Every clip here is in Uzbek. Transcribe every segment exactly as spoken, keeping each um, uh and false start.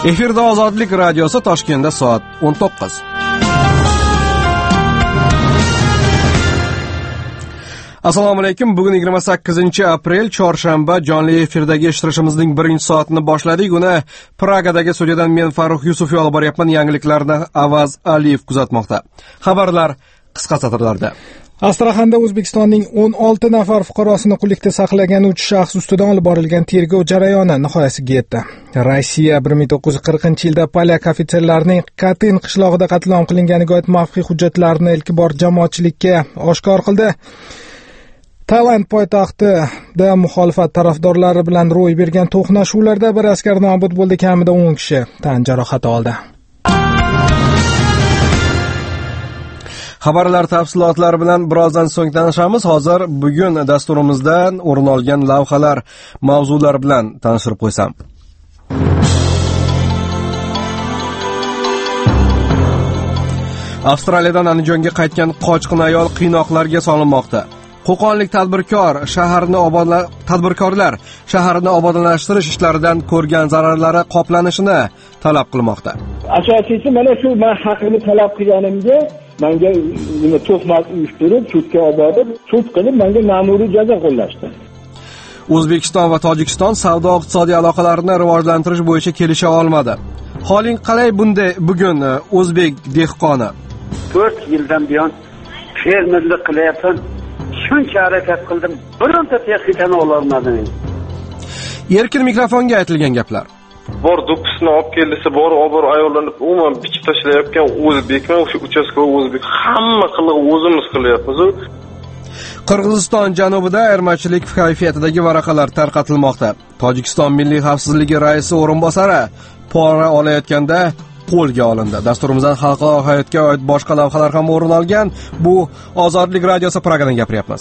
Efirda Ozodlik radiosi, Toshkentda soat o'n to'qqiz. Assalomu alaykum. Bugun yigirma sakkizinchi aprel, chorshanba. Jonli efirdagi eshittirishimizning birinchi soatini boshladik. Uni Pragadagi studiyadan men Farruh Yusufov olib boryapman. Yangiliklarni Avaz Aliyev kuzatmoqda. Xabarlar qisqa satrlarda. Astraxanda O'zbekistonning o'n olti nafar fuqarosini qullikda saqlagan uch shaxs ustidan olib borilgan tergov jarayoni nihoyasiga yetdi. Rossiya bir ming to'qqiz yuz qirqinchi yilda polyak ofitserlarining Katyn qishlog'ida qatl om qilinganiga oid maxfiy hujjatlarni ilk bor jamoatchilikka oshkor qildi. Tailand poytaxtida muxolifat tarafdorlari bilan ro'y bergan to'qnashuvlarda bir askar nobud bo'ldi, kamida o'n kishi tan jarohati oldi. Xabarlar tafsilotlari bilan birozdan so'ng tanishamiz. Hozir bugun dasturimizdan o'rin olgan lavhalar, mavzular bilan tanishtirib qo'ysam. Avstraliyadan Andijonga qaytgan qochqin ayol qiynoqlarga solinmoqda. Qo'qonlik tadbirkor shaharni obodla tadbirkorlar shaharni obodonlashtirish ishlaridan ko'rgan zararlari qoplanishini talab qilmoqda. Asosiysi mana shu men haqimni talab qilganimga menga nima to'xmat uyushtirib, sudga olib borib, sud qilib menga ma'muriy jazo qo'llashdi. O'zbekiston va Tojikiston savdo-iqtisodiy aloqalarini rivojlantirish bo'yicha kelisha olmadi. Holing qalay bunday bugun o'zbek dehqoni? to'rt yildan buyon fermerlik qilyapman. Shuncha harakat qildim, bironta texnikani ololmadim. Erkin mikrofonga aytilgan gaplar. Bor do'ppisini olib keldisi, bor obor ayollarni umuman bichib tashlayotgan o'zbekman, o'sha uchastkov o'zbek. Hamma qilig'i o'zimiz qilyapmiz. Qirg'iziston janubida ayirmachilik kayfiyatidagi varaqalar tarqatilmoqda. Tojikiston Milliy xavfsizligi raisi o'rinbosari pora olayotganda qo'lga olindi. Dasturimizdan xalqaro hayotga oid boshqa lavhalar ham o'rin olgan. Bu Ozodlik radiosi, Pragadan gapiryapmiz.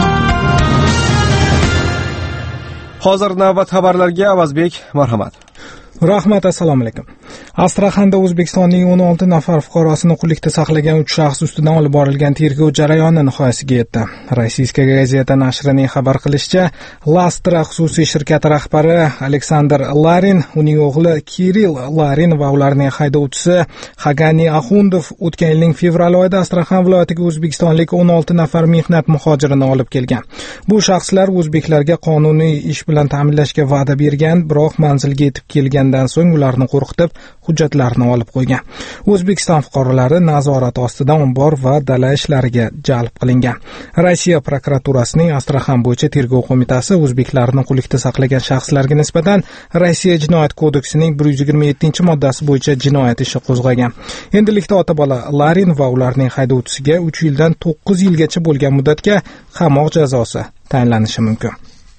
Hozir navbat xabarlarga. Avazbek, marhamat. Rahmat, assalomu alaykum. Astraxanda O'zbekistonning o'n olti nafar fuqarosini qullikda saqlagan uch shaxs ustidan olib borilgan tergov jarayoni nihoyasiga yetdi. Rossiyskaya gazeta nashrining xabar qilishicha, Lastra xususiy shirkati rahbari Aleksandr Larin, uning o'g'li Kirill Larin va ularning haydovchisi Xagani Axundov o'tgan yilning fevral oyida Astraxan viloyatiga o'zbekistonlik o'n olti nafar mehnat muhojirini olib kelgan. Bu shaxslar o'zbeklarga qonuniy ish bilan ta'minlashga va'da bergan, biroq manzilga yetib kelgan dan so'ng ularni qo'rqitib, hujjatlarini olib qo'ygan. O'zbekiston fuqarolari nazorat ostida ombor va dala ishlariga jalb qilingan. Rossiya prokuraturasining Astraxan bo'yicha tergov qo'mitasi o'zbeklarni qullikda saqlagan shaxslarga nisbatan Rossiya jinoyat kodeksining bir yuz yigirma yettinchi moddasi bo'yicha jinoyat ishi qo'zg'agan. Endilikda ota-bola Larin va ularning haydovchisiga uch yildan to'qqiz yilgacha bo'lgan muddatga qamoq jazosi tayinlanishi mumkin.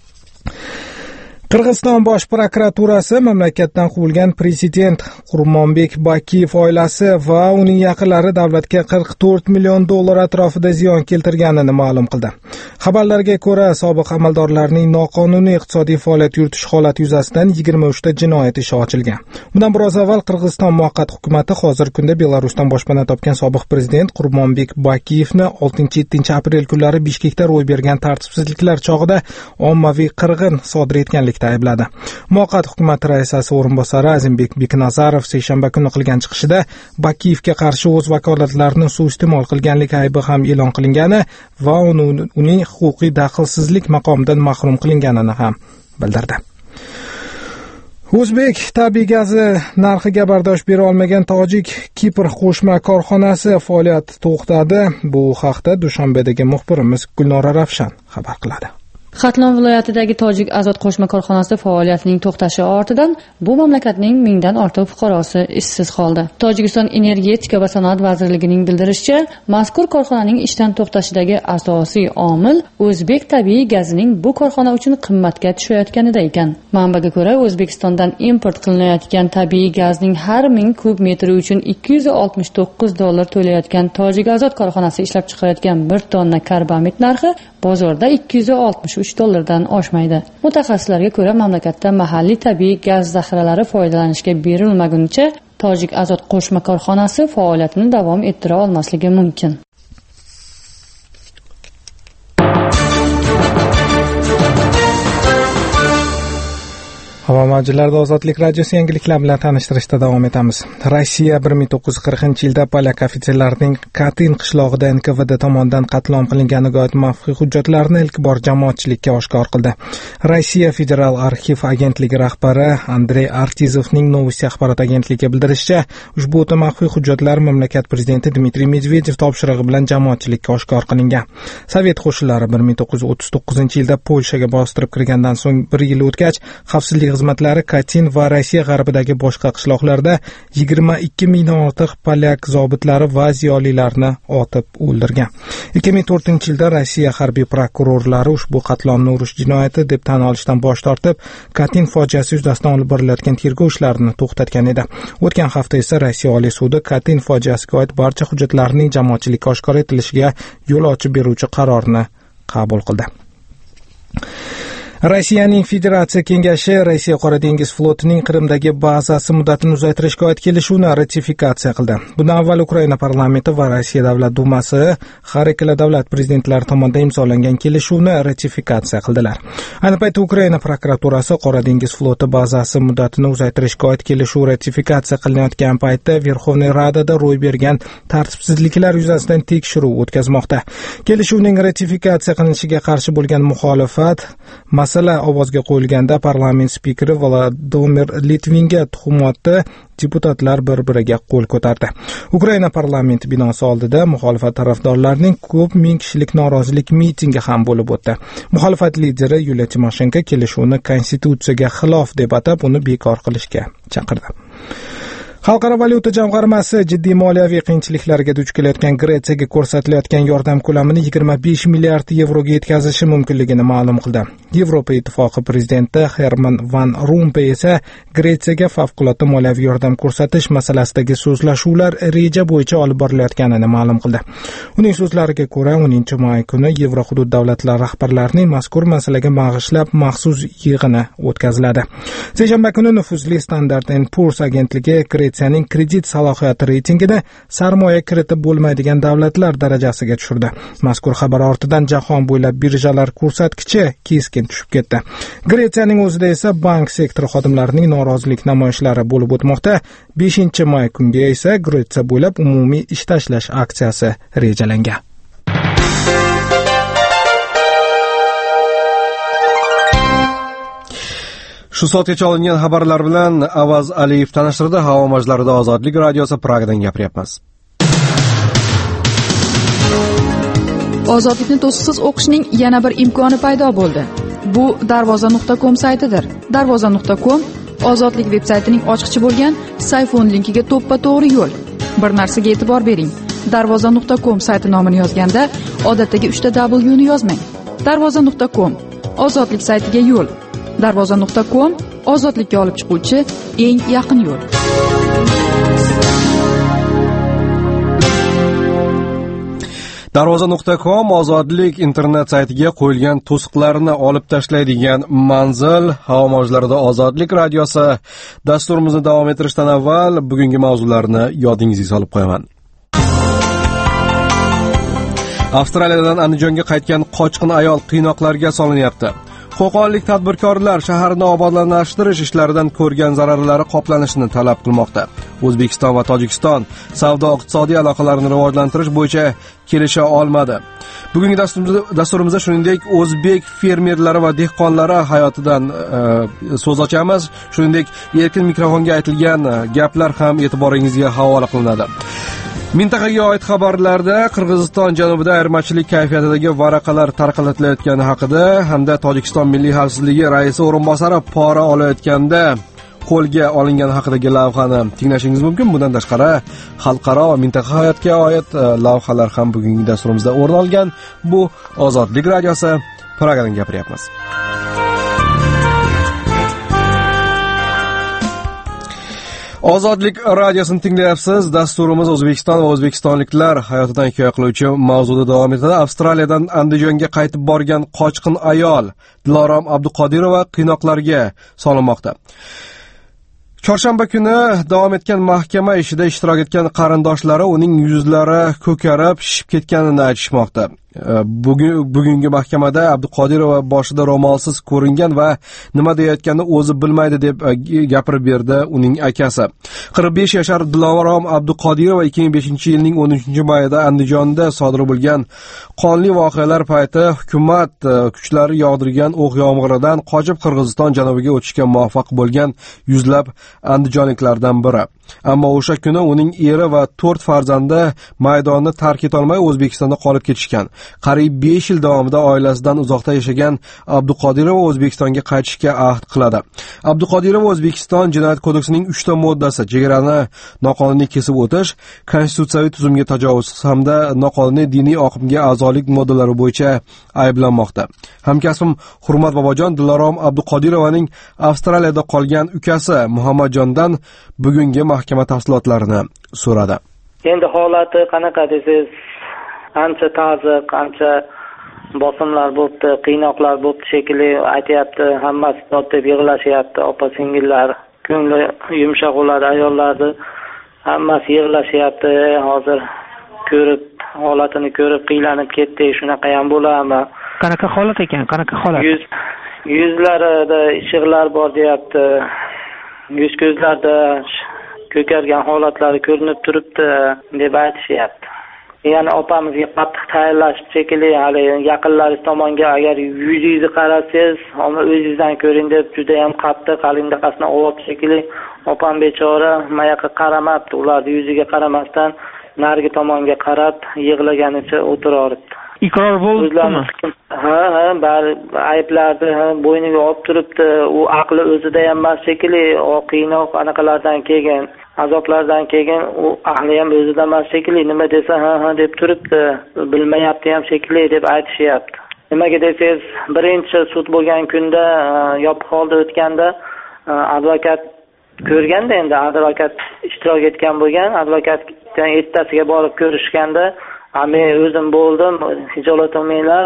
Qirg'iziston bosh prokuraturasi mamlakatdan quvilgan prezident Qurmonbek Bakiyev oilasi va uning yaqinlari davlatga qirq to'rt million dollar atrofida ziyon keltirganini ma'lum qildi. Xabarlarga ko'ra, sobiq amaldorlarning noqonuniy iqtisodiy faoliyat yuritish holati yuzasidan yigirma uchta jinoyat ishi ochilgan. Bundan biroz avval Qirg'iziston muvaqqat hukumati hozirgi kunda Belarusdan boshpana topgan sobiq prezident Qurmonbek Bakiyevni oltinchi yettinchi aprel kunlari Bishkekda ro'y bergan tartibsizliklar chog'ida ommaviy qirg'in sodir etganlik aybladi. Muvaqqat hukumat raisasi o'rinbosari Azimbek Beknazarov seshanba kuni qilgan chiqishida Bakiyevga qarshi o'z vakolatlarini suiiste'mol qilganlik aybi ham e'lon qilingani va uning huquqiy daxlsizlik maqomidan mahrum qilinganini ham bildirdi. O'zbek tabiiy gazi narxiga bardosh bera olmagan tojik Kipr qo'shma korxonasi faoliyat to'xtadi. Bu haqda Dushanbedagi muxbirimiz Gulnora Ravshan xabar qiladi. Xatlon viloyatidagi tojik azot qo'shma korxonasi faoliyatining to'xtashi ortidan bu mamlakatning mingdan ortiq fuqarosi ishsiz qoldi. Tojikiston energetika va sanoat vazirligining bildirishicha, mazkur korxonaning ishdan to'xtashidagi asosiy omil o'zbek tabiiy gazining bu korxona uchun qimmatga tushayotganida ekan. Manbaga ko'ra, O'zbekistondan import qilinayotgan tabiiy gazning har ming kub metri uchun ikki yuz oltmish to'qqiz dollar to'layotgan tojik azot korxonasi ishlab chiqarayotgan bir tonna karbamid narxi bozorda ikki yuz oltmish uch dollardan oshmaydi. Mutaxassislarga ko'ra, mamlakatda mahalliy tabiiy gaz zaxiralari foydalanishga berilmagunicha tojik azot qo'shma korxonasi faoliyatini davom ettira olmasligi mumkin. Havo mavjlarida Ozodlik radiosi yangiliklar bilan tanishtirishda davom etamiz. Rossiya bir ming to'qqiz yuz qirqinchi yilda polyak ofitserlarining Katin qishlog'ida N K V D tomonidan qatl qilinganiga oid maxfiy hujjatlarni ilk bor jamoatchilikka oshkor qildi. Rossiya Federal arxiv agentligi rahbari Andrey Artizovning Novosti axborot agentligiga bildirishicha, ushbu o'ta maxfiy hujjatlar mamlakat prezidenti Dmitriy Medvedev topshirig'i bilan jamoatchilikka oshkor qilingan. Sovet qo'shinlari bir ming to'qqiz yuz o'ttiz to'qqizinchi yilda Polshaga bostirib kirgandan so'ng bir yil o'tgach, xavfsizlik xizmatlari Katin va Rossiya g'arbidagi boshqa qishloqlarda yigirma ikki mingdan ortiq polyak zobitlari va ziyolilarni otib o'ldirgan. ikki ming to'rtinchi yilda Rossiya harbiy prokurorlari ushbu qatlonni urush jinoyati deb tan olishdan bosh tortib, Katin fojiasi yuzasidan olib borilayotgan tergov ishlarini to'xtatgan edi. O'tgan hafta esa Rossiya Oliy sudi Katin fojiasiga oid barcha hujjatlarning jamoatchilikka oshkor etilishiga yo'l ochib beruvchi qarorni qabul qildi. Rossiyaning Federatsiya Kengashi Rossiya Qora dengiz flotining Qrimdagi bazasi muddatini uzaytirishga oid kelishuvni ratifikatsiya qildi. Bundan avval Ukraina parlamenti va Rossiya Davlat dumasi har ikkala davlat prezidentlari tomonidan imzolangan kelishuvni ratifikatsiya qildilar. Ayni paytda Ukraina prokuraturasi Qora dengiz floti bazasi muddatini uzaytirishga oid kelishuv ratifikatsiya qilinayotgan paytda Verxovniy Radada ro'y bergan tartibsizliklar yuzasidan tekshiruv o'tkazmoqda. Kelishuvning ratifikatsiya qilinishiga qarshi bo'lgan muxolifat masala ovozga qo'yilganda parlament spikeri Vladimir Litvinga tuhmatda deputatlar bir-biriga qo'l ko'tardi. Ukraina parlamenti binosi oldida muxolifat tarafdorlarining ko'p ming kishilik norozilik mitingi ham bo'lib o'tdi. Muxolifat lideri Yuliya Timoshenko kelishuvni konstitutsiyaga xilof deb atab, uni bekor qilishga chaqirdi. Xalqaro valyuta jamg'armasi jiddiy moliyaviy qiyinchiliklarga duch kelayotgan Gretsiyaga ko'rsatilayotgan yordam ko'lamini yigirma besh milliard yevroga yetkazishi mumkinligini ma'lum qildi. Yevropa Ittifoqi prezidenti Herman Van Rompuy esa Gretsiyaga favqulodda moliyaviy yordam ko'rsatish masalasidagi so'zlashuvlar reja bo'yicha olib borilayotganini ma'lum qildi. Uning so'zlariga ko'ra, o'ninchi may kuni Yevrohudud davlatlari rahbarlarining mazkur masalaga bag'ishlab maxsus yig'ini o'tkaziladi. Seshanba kuni nufuzli Standard and Poor's agentligi Gretsiyaning kredit salohiyati reytingini sarmoya kiritib bo'lmaydigan davlatlar darajasiga tushirdi. Mazkur xabar ortidan jahon bo'ylab birjalar ko'rsatkichi keskin tushib ketdi. Gretsiyaning o'zida esa bank sektori xodimlarining norozilik namoyishlari bo'lib o'tmoqda. beshinchi may kunga esa Gretsiya bo'ylab umumiy ish tashlash aksiyasi rejalangan. Shu soatgacha olingan xabarlar bilan Avaz Aliyev tanishtirdi. Havo mavjlarida Ozodlik radiosi Pragadan gapiryapmiz. Ozodlikni to'siqsiz o'qishning yana bir imkoni paydo bo'ldi. Bu darvoza nuqta com saytidir. darvoza nuqta com Ozodlik veb-saytining ochiqchi bo'lgan sayfon linkiga to'ppa-to'g'ri yo'l. Bir narsaga e'tibor bering. darvoza nuqta com sayti nomini yozganda odatdagi uchta W ni yozmang. darvoza nuqta com Ozodlik saytiga yo'l. darvoza nuqta com ozodlikka olib chiquvchi eng yaqin yo'l. darvoza nuqta com ozodlik internet saytiga qo'yilgan to'siqlarni olib tashlaydigan manzil. Havo mavjlarida Ozodlik radiosi. Dasturimizni davom ettirishdan avval bugungi mavzularni yodingizga solib qo'yaman. Avstraliyadan Andijonga qaytgan qochqin ayol qiynoqlarga solinyapti. Qo'qonlik tadbirkorlar shaharni obodonlashtirish ishlaridan ko'rgan zararlari qoplanishini talab qilmoqda. O'zbekiston va Tojikiston savdo-iqtisodiy aloqalarni rivojlantirish bo'yicha kelisha olmadi. Bugungi dasturimizda, dasturimizda shuningdek o'zbek fermerlari va dehqonlari hayotidan e, so'z ochamiz. Shuningdek, erkin mikrofonga aytilgan gaplar ham e'tiboringizga havola qilinadi. Mintaqaga oid xabarlarda Qirg'iziston janubida ayirmachilik kayfiyatidagi varaqalar tarqatilayotgani haqida hamda Tojikiston Milliy xavfsizligi raisi o'rinbosari pora olayotganda qo'lga olingani haqidagi lavhani tinglashingiz mumkin. Bundan tashqari xalqaro va mintaqa hayotga oid lavhalar ham bugungi dasturimizda o'rin olgan. Bu Ozodlik radiosi, Pragadan gapiryapmiz. Ozodlik radiosini tinglayapsiz. Dasturimiz O'zbekiston va o'zbekistonliklar hayotidan hikoya qiluvchi mavzuda davom etadi. Avstraliyadan Andijonga qaytib borgan qochqin ayol Dilorom Abduqodirova qiynoqlarga solinmoqda. Chorshanba kuni davom etgan mahkama ishida ishtirok etgan qarindoshlari uning yuzlari ko'karib, shishib ketganini aytishmoqda. Bugun bugungi mahkamada Abduqodirova boshida ro'molsiz ko'ringan va nima deyayotganini o'zi bilmaydi deb gapirib berdi uning akasi. qirq besh yashar Dilorom Abduqodirova ikki ming beshinchi yilning o'n uchinchi mayida Andijonda sodir bo'lgan qonli voqealar payti hukumat kuchlari yog'dirgan o'q yomg'iridan qochib Qirg'iziston janubiga o'tishga muvaffaq bo'lgan yuzlab andijonliklardan biri. Ammo o'sha kuni uning eri va to'rt farzandi maydonni tark etolmay O'zbekistonda qolib ketishgan. Qariyb besh yil davomida oilasidan uzoqda yashagan Abduqodirova O'zbekistonga qaytishga ahd qiladi. Abduqodirova O'zbekiston Jinoyat kodeksining uchta moddasi chegarani noqonuniy kesib o'tish, konstitutsiyaviy tuzumga tajovuz hamda noqonuniy diniy oqimga a'zolik moddalari bo'yicha ayblanmoqda. Hamkasbim Hurmat Bobojon Dilorom Abduqodirovaning Avstraliyada qolgan ukasi Muhammadjondan bugungi mahkama tafsilotlarini so'radi. Endi holati qanaqa desangiz, ancha ta'ziq, ancha bosimlar bo'libdi, qiynoqlar bo'libdi shekilli aytyapti. Hammasi dod deb yig'lashyapti, opa-singillar, ko'ngli yumshoq bo'ladi ayollarni. Hammasi yig'lashyapti. Hozir ko'rib, holatini ko'rib qiylanib ketdi. Shunaqa ham bo'ladimi? Qanaqa holat ekan? Qanaqa holat? Yuz yuzlarida ishiqlar bor deyapti. Yuz ko'zlarda ko'kargan holatlari ko'rinib turibdi deb aytishyapti. Ya'ni opamizga qattiq tayyorlash shekilli, hali yaqinlaringiz tomonga agar yuzingizni qarasangiz, uni o'zingizdan ko'ring deb juda ham qattiq qalindaqasini olyapti shekilli. Opam bechora mayoqqa qaramabdi, ularning yuziga qaramasdan narigi tomonga qarab yig'laganicha o'tirardi. Iqror bo'ldimi? Ha, ha, bari ayblarni bo'yniga olib turibdi. U aqli o'zida ham emas shekilli, o qiynoq anaqalardan kelgan, azoblardan kelgan, u aqli ham o'zida emas shekilli, nima desa ha ha deb turibdi. Bilmayapti ham shekilli deb aytishyapti. Nimaga desangiz, birinchi sud bo'lgan kunda yopiq holda o'tganda advokat ko'rganda, endi advokat ishtirok etgan bo'lgan, advokatdan ertasiga borib ko'rishganda, men o'zim bo'ldim, hijolat olmanglar,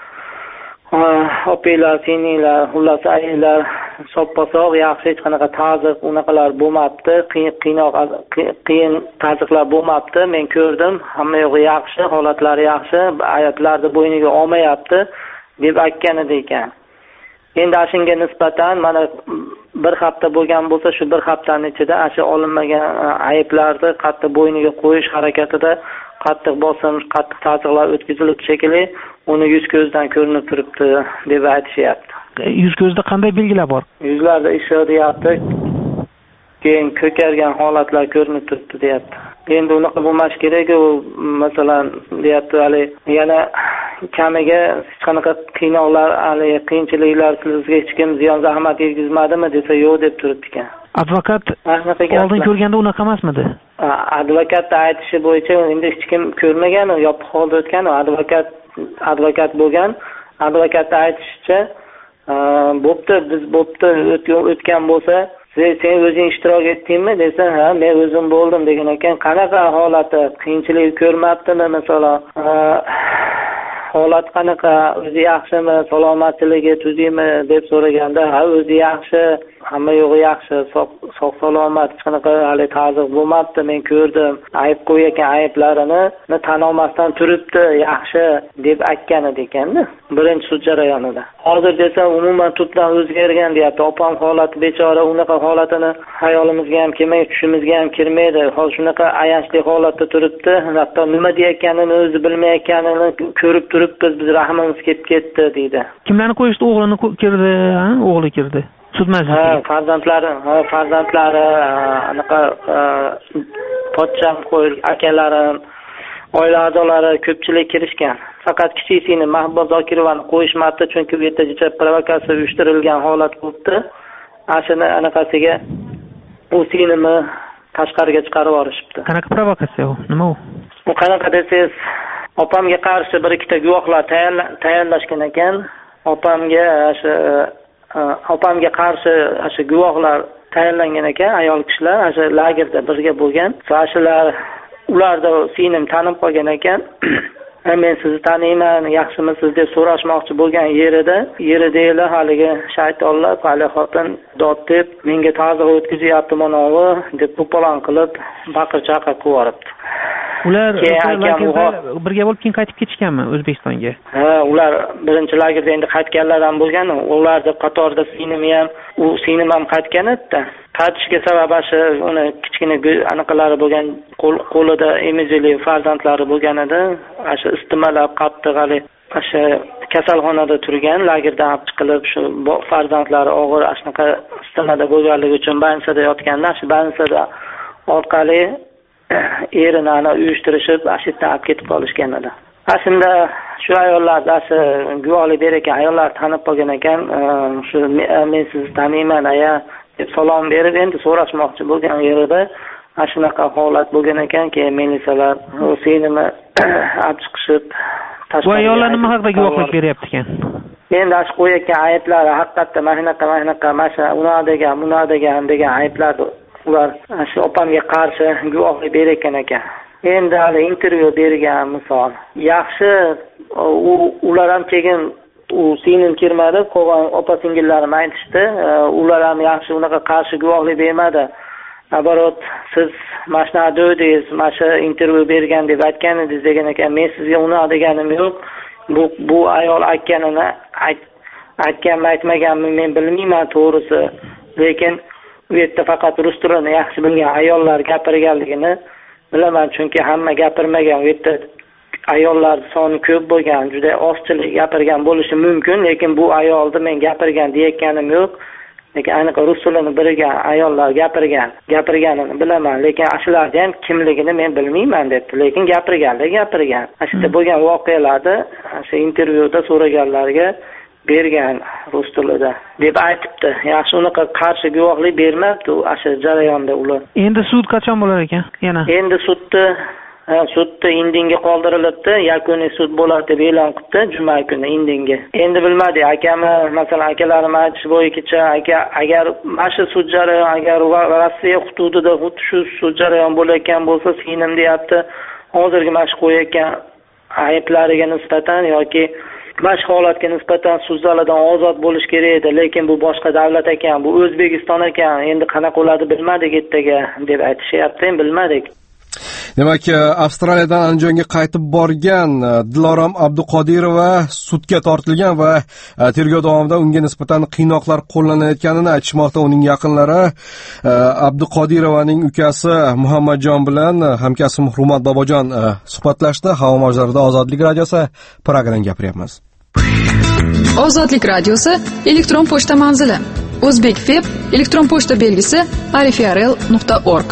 opanglar, sininglar, xullas ayinglar soppa-sog', yaxshi, hech qanaqa ta'ziq unaqalar bo'lmabdi, qiynoq qiyin ta'ziqlar bo'lmabdi. Men ko'rdim, hamma yo'g'i yaxshi, holatlari yaxshi, ayatlarni bo'yniga olmayapti deb aytgan edi ekan. Endi shunga nisbatan mana bir hafta bo'lgan bo'lsa, shu bir haftaning ichida asha olinmagan ayblarni qattiq bo'yniga qo'yish harakatida qattiq bosim, qattiq ta'ziqlar o'tkazilib shekilli, uni yuz ko'zdan ko'rinib turibdi deb aytishyapti. Yuz ko'zda qanday belgilar bor? Yuzlarda ishiq deyapti, keyin ko'kargan holatlar ko'rinib turibdi deyapti. Endi unaqa bo'lmash kerak, u masalan deyapti, hali yana kamiga hech qanaqa qiynoqlar, hali qiyinchiliklar sizga hech kim ziyon zahmat yetkazmadimi desa yo'q deb turibdi ekan. Advokat oldin ko'rganda unaqa emasmidi? Advokatning aytishi bo'yicha endi hech kim ko'rmagan, yopiq holda o'tgan, advokat advokat bo'lgan. Advokatning aytishicha, bo'pti, biz bo'pti, o'tgan bo'lsa, sen o'zing ishtirok etdingmi desa, ha, men o'zim bo'ldim degan ekan. Qanaqa holati, qiyinchilik ko'rmabdimi masalan? Holat qanaqa, o'zi yaxshimi, salomatligi tuzimi deb so'raganda, ha, o'zi yaxshi, hamma yo'g'i yaxshi, sog' salomat, hech qanaqa hali ta'ziq bo'lmabdi, men ko'rdim. Ayb qo'ygan ayblarini tan olmasdan turibdi, yaxshi deb aytgan edi ekanda, birinchi sud jarayonida. Hozir desa umuman tubdan o'zgargan deyapti. Opam holati bechora, unaqa holatini hayolimizga ham kelmaydi, tushimizga ham kirmaydi. Hozir shunaqa ayanchli holatda turibdi, hatto nima deyotganini o'zi bilmayotganini ko'rib turibmiz, biz rahmimiz kelib ketdi deydi. Kimlarni qo'yishdi? O'g'lini kirdi, ha, o'g'li kirdi. Sud majlisiga. Ha, farzandlari, ha, farzandlari, anaqa pochcham qo'yil, akalarim, oila a'zolari ko'pchilik kirishgan. Faqat kichik singlim Mahbuba Zokirovani qo'yishmabdi, chunki bu yerda provokatsiya uyushtirilgan holat bo'libdi. Ashini anaqasiga u singlimni tashqariga chiqarib yuborishibdi. Qanaqa provokatsiya u? Nima u? U qanaqa desangiz, opamga qarshi bir ikkita guvohlar tayyorlashgan ekan. Opamga o'sha opamga qarshi o'sha guvohlar tayyorlangan ekan, ayol kishilar o'sha lagerda birga bo'lgan. Shular ularda singlim tanib qolgan ekan. Men sizni taniyman, yaxshimisiz deb so'rashmoqchi bo'lgan yerida, yerida haligi shaytonlar, hali xotin dod deb, menga ta'ziq o'tkazyapti manovi deb to'polon qilib, baqir-chaqir qilib yuboribdi. ular birga bo'lib keyin qaytib ketishganmi O'zbekistonga? Ha, ular birinchi lagerda endi qaytganlar ham bo'lgan. Ularning qatorida singlim ham, u singlim ham qaytgan edi. Qaytishga sababi shu uni kichkina anaqalari bo'lgan, qo'lida emizili farzandlari bo'lgan edi. Shu istimalab qattiq hali shu kasalxonada turgan, lagerdan olib chiqilib, shu farzandlari og'ir shunaqa istimada bo'lganligi uchun больницада yotganda, shu больницада orqali erini uyushtirishib, ashitdan olib ketib qolishgan edi. Aslida shu ayollar dasi guvohlik bergan ayollar tanib qolgan ekan, shu men sizni taniyman aya deb salom berib, endi so'rashmoqchi bo'lgan yerida shunaqa holat bo'lgan ekan, keyin militsiyalar senimi olib chiqishib bu ayollar nima haqida guvohlik beryapti ekan? Endi ash qo'yayotgan ayblari haqiqatdan mana shunaqa mana shunaqa mana uni degan, buni degan degan ayblar ular shu opamga qarshi guvohlik berayotgan ekan. Endi hali intervyu bergan misol. Yaxshi, u ular ham keyin u singlim kirmadi, qolgan opa singillarim aytishdi, ular ham yaxshi unaqa qarshi guvohlik bermadi. Nabarot siz mashina dedingiz, mana intervyu bergan deb aytgan edingiz degan ekan. Men sizga uni deganim yo'q. Bu bu ayol aytganini aytganmi aytmaganmi men bilmayman to'g'risi. Lekin u yerda faqat rus tilini yaxshi bilgan ayollar gapirganligini bilaman, chunki hamma gapirmagan. U yerda ayollar soni ko'p bo'lgan, juda ozchilik gapirgan bo'lishi mumkin, lekin bu ayolni men gapirgan deyotganim yo'q. Lekin aniq rus tilini bilgan ayollar gapirgan, gapirganini bilaman, lekin ashularni ham kimligini men bilmayman debdi, lekin gapirganlar gapirgan. Ashida bo'lgan voqealarni o'sha intervyuda so'raganlarga bergan rus tilida deb aytibdi. Yaxshi unaqa qarshi guvohlik bermabdi o'sha jarayonda ular. Endi sud qachon bo'lar ekan? Yana. Endi sudni sudda indinga qoldirilibdi, yakuniy sud bo'ladi deb e'lon qildi juma kuni indinga. Endi bilmadik, akami, masalan, akalarim aytish bo'yicha, aka agar mana sud jarayon agar Rossiya hududida xuddi shu sud jarayon bo'layotgan bo'lsa, singlim deyapti, hozirgi mana shu qo'yayotgan ayblariga nisbatan yoki mana shu holatga nisbatan sud zalidan ozod bo'lish kerak edi, lekin bu boshqa davlat ekan, bu O'zbekiston ekan, endi qanaqa bo'ladi bilmadik ertaga deb aytishyapti, bilmadik. Demak, Avstraliyadan Andijonga qaytib borgan Dilorom Abduqodirova sudga tortilgan va tergov davomida unga nisbatan qiynoqlar qo'llanayotganini aytishmoqda uning yaqinlari. Abduqodirovaning ukasi Muhammadjon bilan hamkasbim Hurmat Bobojon suhbatlashdi. Havo mavzularida Ozodlik radiosi program gapiryapmiz. Ozodlik radiosi elektron pochta manzili: O'zbekfeb elektron pochta belgisi arifiarel nuqta org.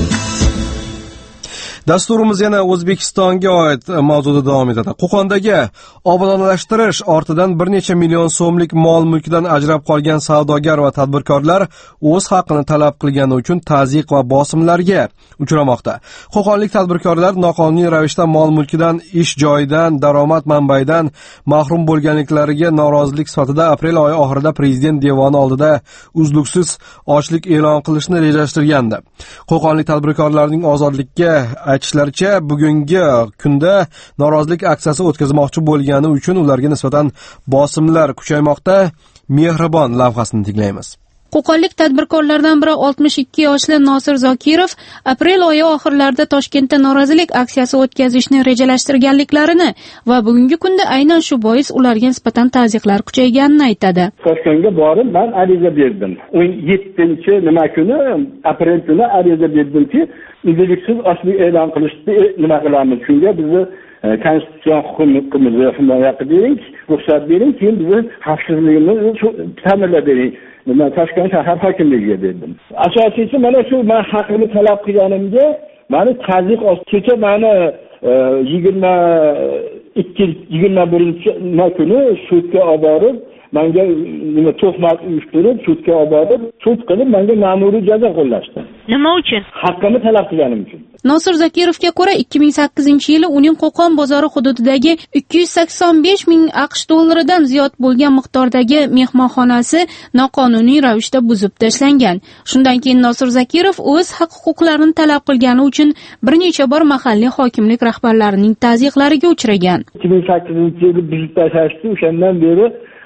Dasturimiz yana O'zbekistonga oid mavzuda davom etadi. Qo'qondagi obodonlashtirish ortidan bir necha million so'mlik mol-mulkdan ajrab qolgan savdogar va tadbirkorlar o'z haqqini talab qilgani uchun tazyiq va bosimlarga uchramoqda. Qo'qonlik tadbirkorlar noqonuniy ravishda mol-mulkidan, ish joyidan, daromad manbaidan mahrum bo'lganliklariga norozilik sifatida aprel oyi oxirida prezident devoni oldida uzluksiz ochlik e'lon qilishni rejalashtirgandi. Qo'qonlik tadbirkorlarning ozodlikka aytishlaricha, bugungi kunda norozilik aksiyasi o'tkazmoqchi bo'lgani uchun ularga nisbatan bosimlar kuchaymoqda. Mehribon lavhasini tinglaymiz. Qo'qonlik tadbirkorlardan biri oltmish ikki yoshli Nosir Zokirov aprel oyi oxirlarida Toshkentda norozilik aksiyasi o'tkazishni rejalashtirganliklarini va bugungi kunda aynan shu bois ularga nisbatan tazyiqlar kuchayganini aytadi. Toshkentga borib, men ariza berdim. o'n yettinchi nima kuni, aprel kuni ariza berdimki, uzluksiz ochlik e'lon qilishni nima qilamiz? Shunga bizni konstitutsion huquqimizni himoya qiling, ruxsat bering, keyin bizni xavfsizligimizni ta'minlab bering. Men Toshkent shahar hokimligiga berdim. Asosiysi mana shu men haqimni talab qilganimga meni tazyiq kecha meni yigirma ikki yigirma birinchi kuni sudga olib borib, menga nima tuhmat uyushtirib, sudga olib borib, sud qilib menga ma'muriy jazo qo'llashdi. Nima uchun? Haqqimni talab qilganim uchun. Nosir Zokirovga ko'ra ikki ming sakkizinchi yili uning Qo'qon bozori hududidagi ikki yuz sakson besh ming AQSh dollaridan ziyod bo'lgan miqdordagi mehmonxonasi noqonuniy ravishda buzib tashlangan. Shundan keyin Nosir Zokirov o'z haq-huquqlarini talab qilgani uchun bir necha bor mahalliy hokimlik rahbarlarining tazyiqlariga uchragan. ikki ming sakkizinchi yili buzib tashlashdi, o'shandan beri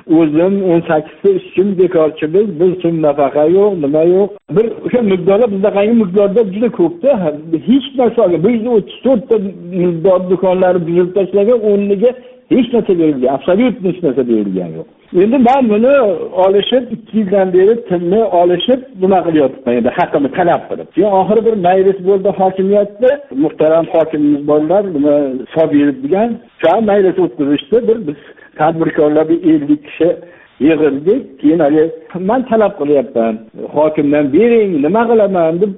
o'zim o'n sakkizta ishchim bekorchimiz, bir so'm nafaqa yo'q, nima yo'q. Bir o'sha miqdorlar bizdagi miqdorda juda ko'pda. Hech narsaga bir yuz o'ttiz to'rtta miqdor do'konlari buzib tashlagan, o'rniga hech narsa berilgan, absolut hech narsa berilgan yo'q. Endi men buni olishib ikki yildan beri tilni olishib nima qilyapman, endi haqimni talab qilib. Keyin oxiri bir majlis bo'ldi hokimiyatda, muhtaram hokimimiz borlar, nima Sobirov degan, shu majlis o'tkazishdi. Bir biz tadbirkorlar bir ellik kishi yig'ildik. Keyin hali men talab qilyapman, hokimdan bering, nima qilaman deb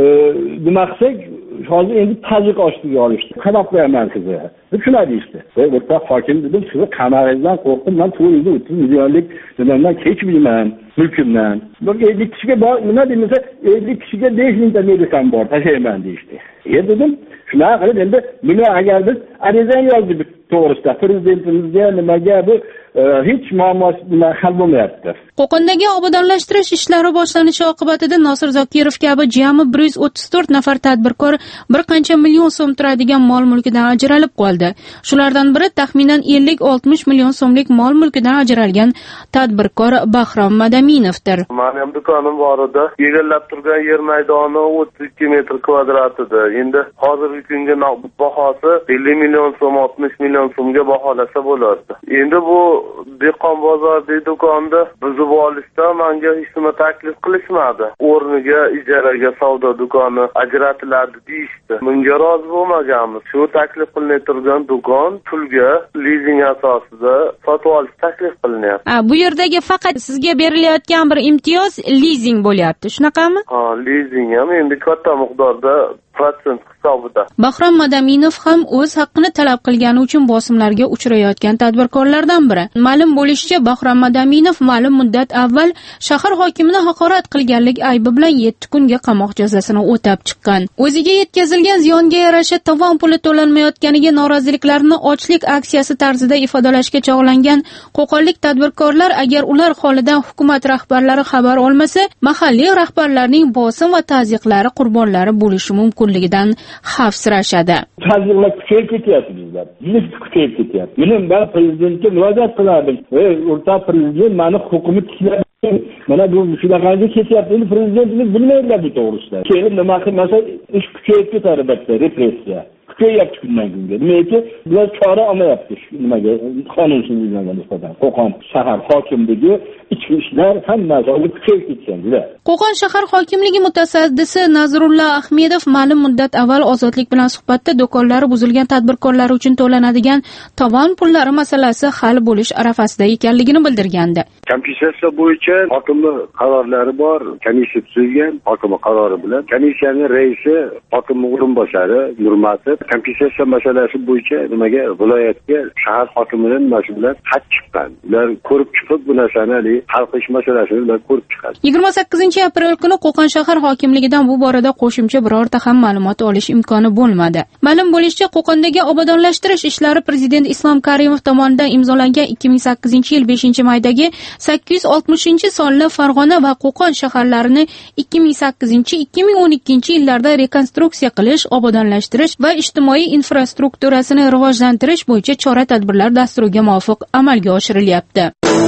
nima qilsak, hozir endi taziq ostiga olishdi. Qamab qo'yaman sizni. Deb shunday deyishdi. Voy o'rta hokim dedim, sizni qamoqingizdan qo'rqib, men to'rt yuz o'ttiz millionlik nimadan kechmayman, mulkimdan. Bir ellik kishiga bor, nima demasa, ellik kishiga besh mingta medikam bor, tashlayman deyishdi. E dedim, shunday qilib endi buni agar biz ariza yozdik to'g'risida prezidentimizga nimaga bu hech muammo bilan hal bo'lmayapti. Qo'qondagi obodonlashtirish ishlari boshlanishi oqibatida Nosir Zokirov kabi jami bir yuz o'ttiz to'rt nafar tadbirkor bir qancha million so'm turadigan mol-mulkidan ajralib qoldi. Shulardan biri taxminan ellik oltmish million so'mlik mol-mulkidan ajralgan tadbirkor Bahrom Madaminovdir. Mening ham do'konim bor edi. Egallab turgan yer maydoni o'ttiz ikki metr kvadrat edi. Endi hozirgi kunga bahosi ellik million so'm, oltmish million so'mga baholasa bo'lardi. Endi bu dehqon bozordagi do'konni buzib olishda menga hech nima taklif qilishmadi. O'rniga ijaraga savdo do'koni ajratiladi deyishdi. Bunga rozi bo'lmaganmiz. Shu taklif qilinib turgan do'kon pulga lizing asosida sotib olish taklif qilinyapti. Ha, bu yerdagi faqat sizga berilayotgan bir imtiyoz lizing bo'lyapti, shunaqami? Ha, lizing ham endi katta miqdorda protsent hisobida. Bahrom Madaminov ham o'z haqqini talab qilgani uchun bosimlarga uchrayotgan tadbirkorlardan biri. Ma'lum bo'lishicha, Bahrom Madaminov ma'lum muddat avval shahar hokimini haqorat qilganlik aybi bilan yetti kunga qamoq jazosini o'tab chiqqan. O'ziga yetkazilgan ziyonga yarasha tovon puli to'lanmayotganiga noroziliklarini ochlik aksiyasi tarzida ifodalashga chog'langan qo'qonlik tadbirkorlar agar ular holidan hukumat rahbarlari xabar olmasa, mahalliy rahbarlarning bosim va ta'ziqlari qurbonlari bo'lishi mumkinligidan xavfsirashadi. Ta'ziqlar kuchayib ketyapti bizlar. Juda kuchayib ketyapti. Men ben prezidentga murojaat qilardim. Ey, o'rta prezident, meni huquqimni tiklab, mana bu shunaqangi ketyapti. Endi prezidentimiz bilmaydilar bu to'g'risida. Keyin nima qilmasa, ish kuchayib ketadi albatta, repressiya. Kuchayapti kundan kunga. Nimaga? Bular chora olmayapti nimaga? Qonunsizliklarga nisbatan. Qo'qon shahar hokimligi, ichki ishlar hammasi kuchayib ketganlar. Qo'qon shahar hokimligi mutasaddisi Nazrullo Ahmedov ma'lum muddat avval Ozodlik bilan suhbatda do'konlari buzilgan tadbirkorlar uchun to'lanadigan tovon pullari masalasi hal bo'lish arafasida ekanligini bildirgandi. Kompensatsiya bo'yicha hokimning qarorlari bor, komissiya tuzilgan, hokimning qarori bilan komissiyaning raisi, hokimning o'rinbosari Nurmatov kompensatsiya masalasi bo'yicha nimaga viloyatga shahar hokimining nimasi bilan xat chiqqan. Ular ko'rib chiqib bu narsani hal qilish masalasini ular ko'rib chiqadi. yigirma sakkizinchi aprel kuni Qo'qon shahar hokimligidan bu borada qo'shimcha birorta ham ma'lumot olish imkoni bo'lmadi. Ma'lum bo'lishicha, Qo'qondagi obodonlashtirish ishlari Prezident Islom Karimov tomonidan imzolangan ikki ming sakkizinchi yil beshinchi maydagi sakkiz yuz oltmishinchi sonli Farg'ona va Qo'qon shaharlarini ikki ming sakkizinchi ikki ming o'n ikkinchi yillarda rekonstruksiya qilish, obodonlashtirish va ijtimoiy infrastrukturasini rivojlantirish bo'yicha chora-tadbirlar dasturiga muvofiq amalga oshirilyapti.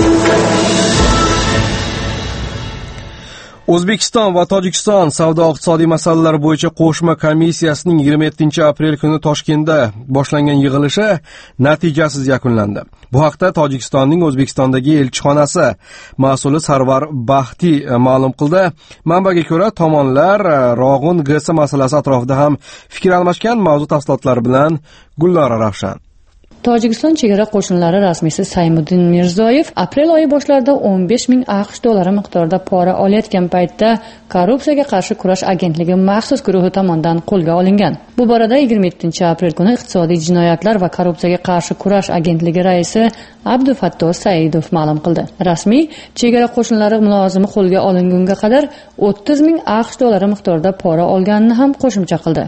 O'zbekiston va Tojikiston savdo-iqtisodiy masalalar bo'yicha qo'shma komissiyasining yigirma yettinchi aprel kuni Toshkentda boshlangan yig'ilishi natijasiz yakunlandi. Bu haqda Tojikistonning O'zbekistondagi elchixonasi mas'uli Sarvar Baxti ma'lum qildi. Manbaga ko'ra, tomonlar Rog'un G S masalasi atrofida ham fikr almashgan. Mavzu tafsilotlari bilan Gulnora Ravshan. Tojikiston chegara qo'shinlari rasmiysi Saymuddin Mirzoyev aprel oyi boshlarida o'n besh ming AQSh dollari miqdorida pora olayotgan paytda korrupsiyaga qarshi kurash agentligi maxsus guruhi tomonidan qo'lga olingan. Bu borada yigirma yettinchi aprel kuni iqtisodiy jinoyatlar va korrupsiyaga qarshi kurash agentligi raisi Abdufatto Saidov ma'lum qildi. Rasmiy chegara qo'shinlari mulozimi qo'lga olingunga qadar o'ttiz ming AQSh dollari miqdorida pora olganini ham qo'shimcha qildi.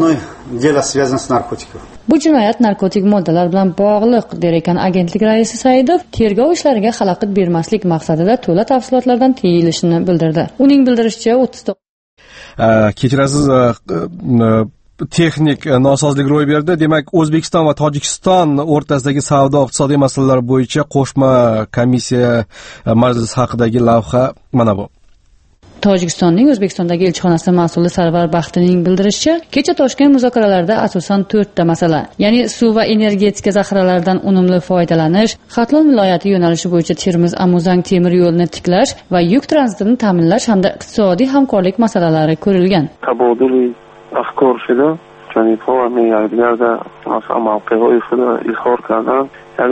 Bu jinoyat narkotik moddalar bilan bog'liq, der ekan agentlik raisi Saidov, tergov ishlariga xalaqit bermaslik maqsadida to'la tafsilotlardan tiyilishini bildirdi. Uning bildirishicha o'ttiz kechirasiz texnik nosozlik ro'y berdi. Demak, O'zbekiston va Tojikiston o'rtasidagi savdo iqtisodiy masalalar bo'yicha qo'shma komissiya majlisi haqidagi lavha mana bu. Tojikistonning O'zbekistondagi elchixonasi mas'uli Sarvar Baxtining bildirishicha, kecha Toshkent muzokaralarida asosan to'rtta masala, ya'ni suv va energetika zaxiralaridan unumli foydalanish, Xatlon viloyati yo'nalishi bo'yicha Termiz-Amuzang temir yo'lini tiklash va yuk tranzitini ta'minlash hamda iqtisodiy hamkorlik masalalari ko'rilgan. Tabodul afkor shida, ya'ni faoliyat yarda mavqeyi izhor qilgan.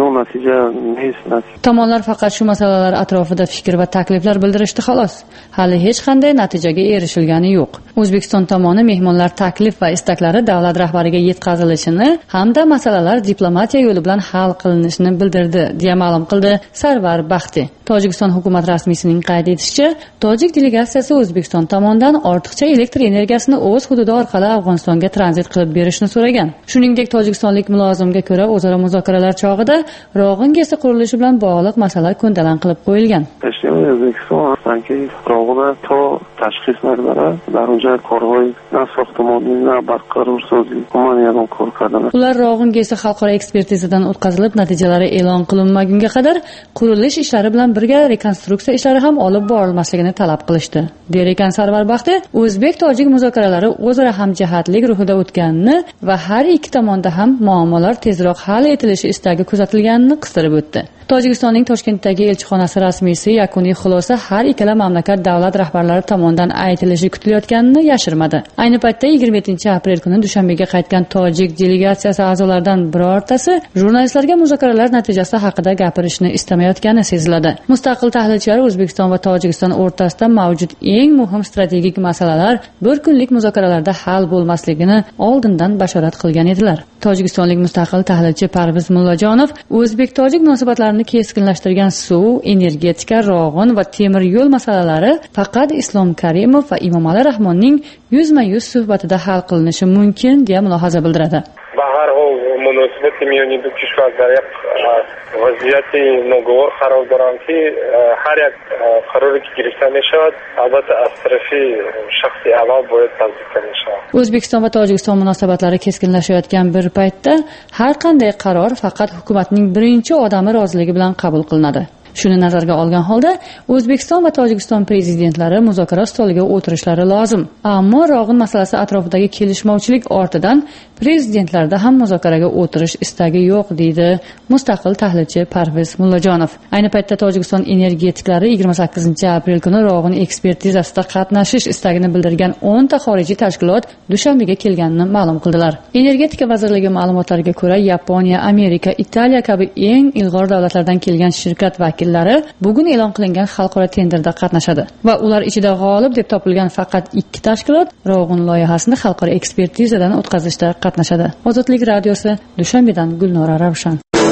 Tomonlar faqat shu masalalar atrofida fikr va takliflar bildirishdi xolos. Hali hech qanday natijaga erishilgani yo'q. O'zbekiston tomoni mehmonlar taklif va istaklari davlat rahbariga yetkazilishini hamda masalalar diplomatiya yo'li bilan hal qilinishini bildirdi, deya ma'lum qildi Sarvar Baxti. Tojikiston hukumat rasmiysining qayd etishicha, tojik delegatsiyasi O'zbekiston tomonidan ortiqcha elektr energiyasini o'z hududi orqali Afg'onistonga tranzit qilib berishni so'ragan. Shuningdek, tojikistonlik mulozimga ko'ra, o'zaro muzokaralar chog'ida Rog'in gesi qurilishi bilan bog'liq masalalar ko'ndalang qilib qo'yilgan. O'zbekiston sanki Rog'da to tashxislarda darunja korvoy nasoxtomonning barqarorligi umuman ko'rkadimi. Ular Rog'in gesi xalqaro ekspertizadan o'tkazilib, natijalari e'lon qilinmagunga qadar qurilish ishlari bilan birga rekonstruksiya ishlari ham olib borilmasligini talab qilishdi. Der ekan Sarvar Baxti, o'zbek-tojik muzokaralari o'zaro hamjihatlik ruhida o'tganini va har ikki tomonda ham muammolar tezroq hal etilishi istagi kuzatilganini qistirib o'tdi. Tojikistonning Toshkentdagi elchixonasi rasmiysi yakuniy xulosa har ikkala mamlakat davlat rahbarlari tomonidan aytilishi kutilayotganini yashirmadi. Ayni paytda yigirma yettinchi aprel kuni Dushanbega qaytgan tojik delegatsiyasi a'zolaridan birortasi jurnalistlarga muzokaralar natijasi haqida gapirishni istamayotgani seziladi. Mustaqil tahlilchilar O'zbekiston va Tojikiston o'rtasida mavjud eng muhim strategik masalalar bir kunlik muzokaralarda hal bo'lmasligini oldindan bashorat qilgan edilar. Tojikistonlik mustaqil tahlilchi Parviz Mullajonov o'zbek-tojik munosabatlarini keskinlashtirgan suv, energetika, Rog'in va temir yo'l masalalari faqat Islom Karimov va Emomali Rahmonning yuzma-yuz suhbatida hal qilinishi mumkin, deya mulohaza bildiradi. Bahar munosabati между кишварlari vaziyati nogo'r qaror ko'rganki, har یک qarorga girishdan eshad, albatta asrafi shaxsiy a'lo bo'yicha tavsiya qilishadi. O'zbekiston va Tojikiston munosabatlari keskinlashayotgan bir paytda har qanday qaror faqat hukumatning birinchi odami roziligi bilan qabul qilinadi. Shuni nazarga olgan holda O'zbekiston va Tojikiston prezidentlari muzokara stoliga o'tirishlari lozim. Ammo Rog'in masalasi atrofidagi kelishmovchilik ortidan prezidentlarda ham muzokaraga o'tirish istagi yo'q, deydi mustaqil tahlilchi Parviz Mullajonov. Ayni paytda Tojikiston energetiklari yigirma sakkizinchi aprel kuni Rog'in ekspertizasida qatnashish istagini bildirgan o'nta xorijiy tashkilot Dushanbega kelganini ma'lum qildilar. Energetika vazirligi ma'lumotlariga ko'ra, Yaponiya, Amerika, Italiya kabi eng ilg'or davlatlardan kelgan shirkat vakillari bugun e'lon qilingan xalqaro tenderda qatnashadi va ular ichida g'olib deb topilgan faqat ikki tashkilot Rog'in loyihasini xalqaro ekspertizadan o'tkazishda qatnashadi. Ozodlik radiosi, Dushanbedan Gulnora Ravshan.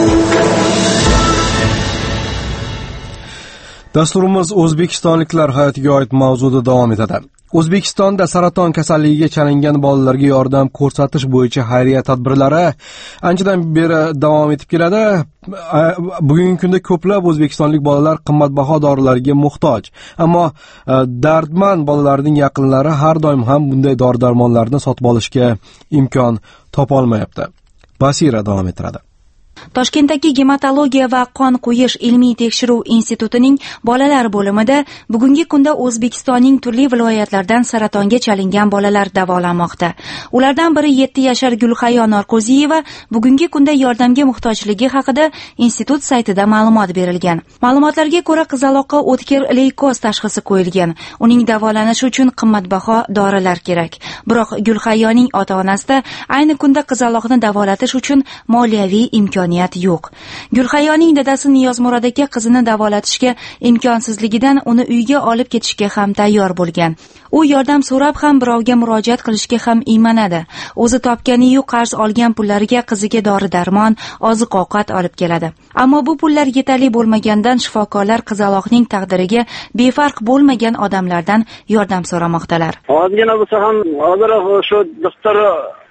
Dasturimiz o'zbekistonliklar hayotiga oid mavzuda davom etadi. O'zbekistonda saraton kasalligiga chalingan bolalarga yordam ko'rsatish bo'yicha xayriya tadbirlari anchadan beri davom etib keladi. Bugungi kunda ko'plab o'zbekistonlik bolalar qimmatbaho dorilarga muhtoj. Ammo dardmand bolalarning yaqinlari har doim ham bunday dori-darmonlarni sotib olishga imkon topolmayapti. Basira davom ettiradi. Toshkentdagi gematologiya va qon quyish ilmiy tekshiruv institutining bolalar bo'limida bugungi kunda O'zbekistonning turli viloyatlaridan saratonga chalingan bolalar davolanmoqda. Ulardan biri yetti yashar Gulhayo Norqo'ziyeva bugungi kunda yordamga muhtojligi haqida institut saytida ma'lumot berilgan. Ma'lumotlarga ko'ra, qizaloqqa o'tkir leykoz tashxisi qo'yilgan. Uning davolanishi uchun qimmatbaho dorilar kerak. Biroq Gulhayoning ota-onasida ayni kunda qizaloqni davolatish uchun moliyaviy imkon yo'q. Gulhayoning dadasi Niyozmurod aka qizini davolatishga imkonsizligidan uni uyga olib ketishga ham tayyor bo'lgan. U yordam so'rab ham birovga murojaat qilishga ham iymanadi. O'zi topgani-yu qarz olgan pullariga qiziga dori-darmon, oziq-ovqat olib keladi. Ammo bu pullar yetarli bo'lmagandan shifokorlar qizaloqning taqdiriga befarq bo'lmagan odamlardan yordam so'ramoqdalar. Ozgina bo'lsa ham hozir shu doktor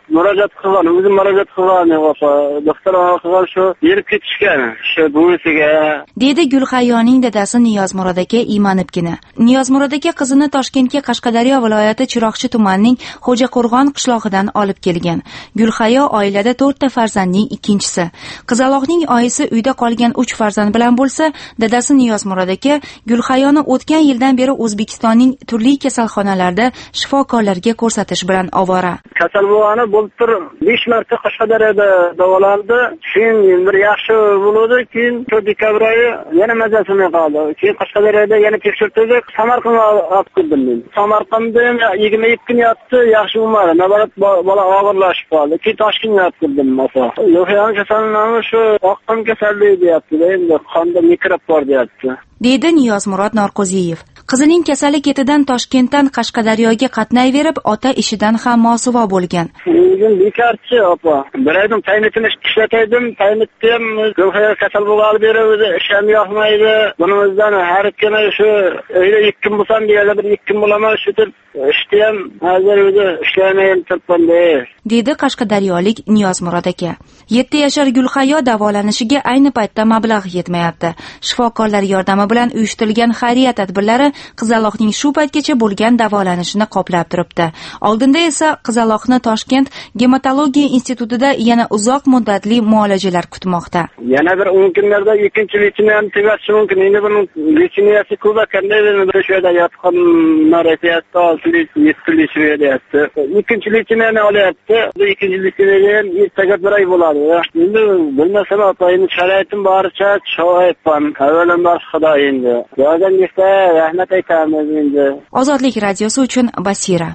murojaat qilgan, o'zim murojaat qilgan, opa. Doktor qilgan shu yerib ketishgan, shu buvisiga. Dedi Gulhayoning dadasi Niyozmurod aka Imanibgina. Niyozmurod aka qizini Toshkentga Qashqadaryo viloyati Chiroqchi tumanining Xo'jaqo'rg'on qishlog'idan olib kelgan. Gulhayo oilada to'rtta farzandning ikkinchisi. Qizaloqning oyisi uyda qolgan uch farzand bilan bo'lsa, dadasi Niyozmurod aka Gulhayoni o'tgan yildan beri O'zbekistonning turli kasalxonalarida shifokorlarga ko'rsatish bilan ovora. Kasal bo'lgani bo'lib turib, besh marta Qashqadaryoda davolandi. Keyin bir yaxshi bo'ldi, keyin dekabr oyi yana mazasini qoldi. Keyin Qashqadaryoda yana tekshirtirdik. Samarqandga olib keldim men. Samarqandda yigirma ikki kun yotdi, yaxshi bo'lmadi. Navbat bola og'irlashib qoldi. Keyin Toshkentga olib keldim masalan. Yo'q, kasallanma shu oqqon kasalligi deyapti, endi qonda mikrob bor deyapti. Dedi Niyozmurod Norqo'ziyev. Qizining kasali ketidan Toshkentdan Qashqadaryoga qatnayverib, ota ishidan ham mosuvo bo'lgan. O'zim bekarchi, opa. Bir oydan taynitini ishlataydim, taynitni ham kasal bo'lgan beri o'zi ishim yoqmaydi. Bunimizdan har kuni shu uyda ikki kun bo'lsam deydi, bir ikki kun bo'laman shu deb ishni ham hozir o'zi ishlamayman turibman-da. Dedi Qashqadaryolik Niyozmurod aka. yetti yashar Gulhayo davolanishiga ayni paytda mablag' yetmayapti. Shifokorlar yordami bilan uyushtirilgan xayriya tadbirlari qizaloqning shu paytgacha bo'lgan davolanishini qoplab turibdi. Oldinda esa qizaloqni Toshkent gematologiya institutida yana uzoq muddatli muolajalar kutmoqda. Yana bir o'n kunlarda ikkinchi litseyni tugashi mumkin. Endi buning litseyasi ko'p ekan-da, bir yerda yotgan narayapti, olti yetti litsey deyapti. Ikkinchi litseyni olyapti. Bu ikkinchi litseyga ham ertaga bir oy bo'ladi. Endi bilmasam, otayining sharoitim boricha cho'yapman. Avvalambor Xudo endi. Yordam bersa rahmat aytamiz endi. Ozodlik radiosi uchun Basira.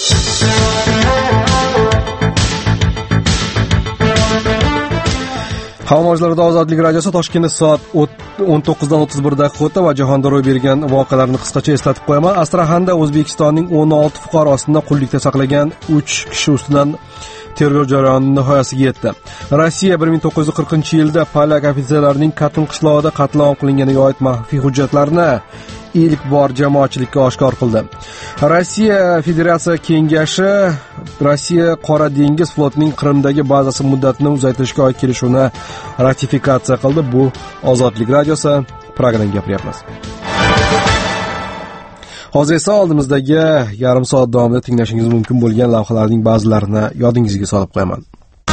Havo mavjlarida Ozodlik radiosi Toshkentda soat o'n to'qqizdan o'ttiz bir daqiqa o'tdi va jahonda ro'y bergan voqealarni qisqacha eslatib qo'yaman. Astraxanda O'zbekistonning o'n olti fuqarosini qullikda saqlagan uch kishi ustidan tergov jarayoni nihoyasiga yetdi. Rossiya bir ming to'qqiz yuz qirqinchi yilda polyak ofitserlarining Katyn qishlog'ida qatl qilinganiga oid maxfiy hujjatlarni ilk bor jamoatchilikka oshkor qildi. Rossiya Federatsiya Kengashi Rossiya Qora dengiz flotining Qrimdagi bazasi muddatini uzaytirishga oid kelishuvni ratifikatsiya qildi. Bu Ozodlik radiosi, Pragadan gapiryapmiz. Hozir esa oldimizdagi yarim soat davomida tinglashingiz mumkin bo'lgan lavhalarning ba'zilarini yodingizga solib qo'yaman.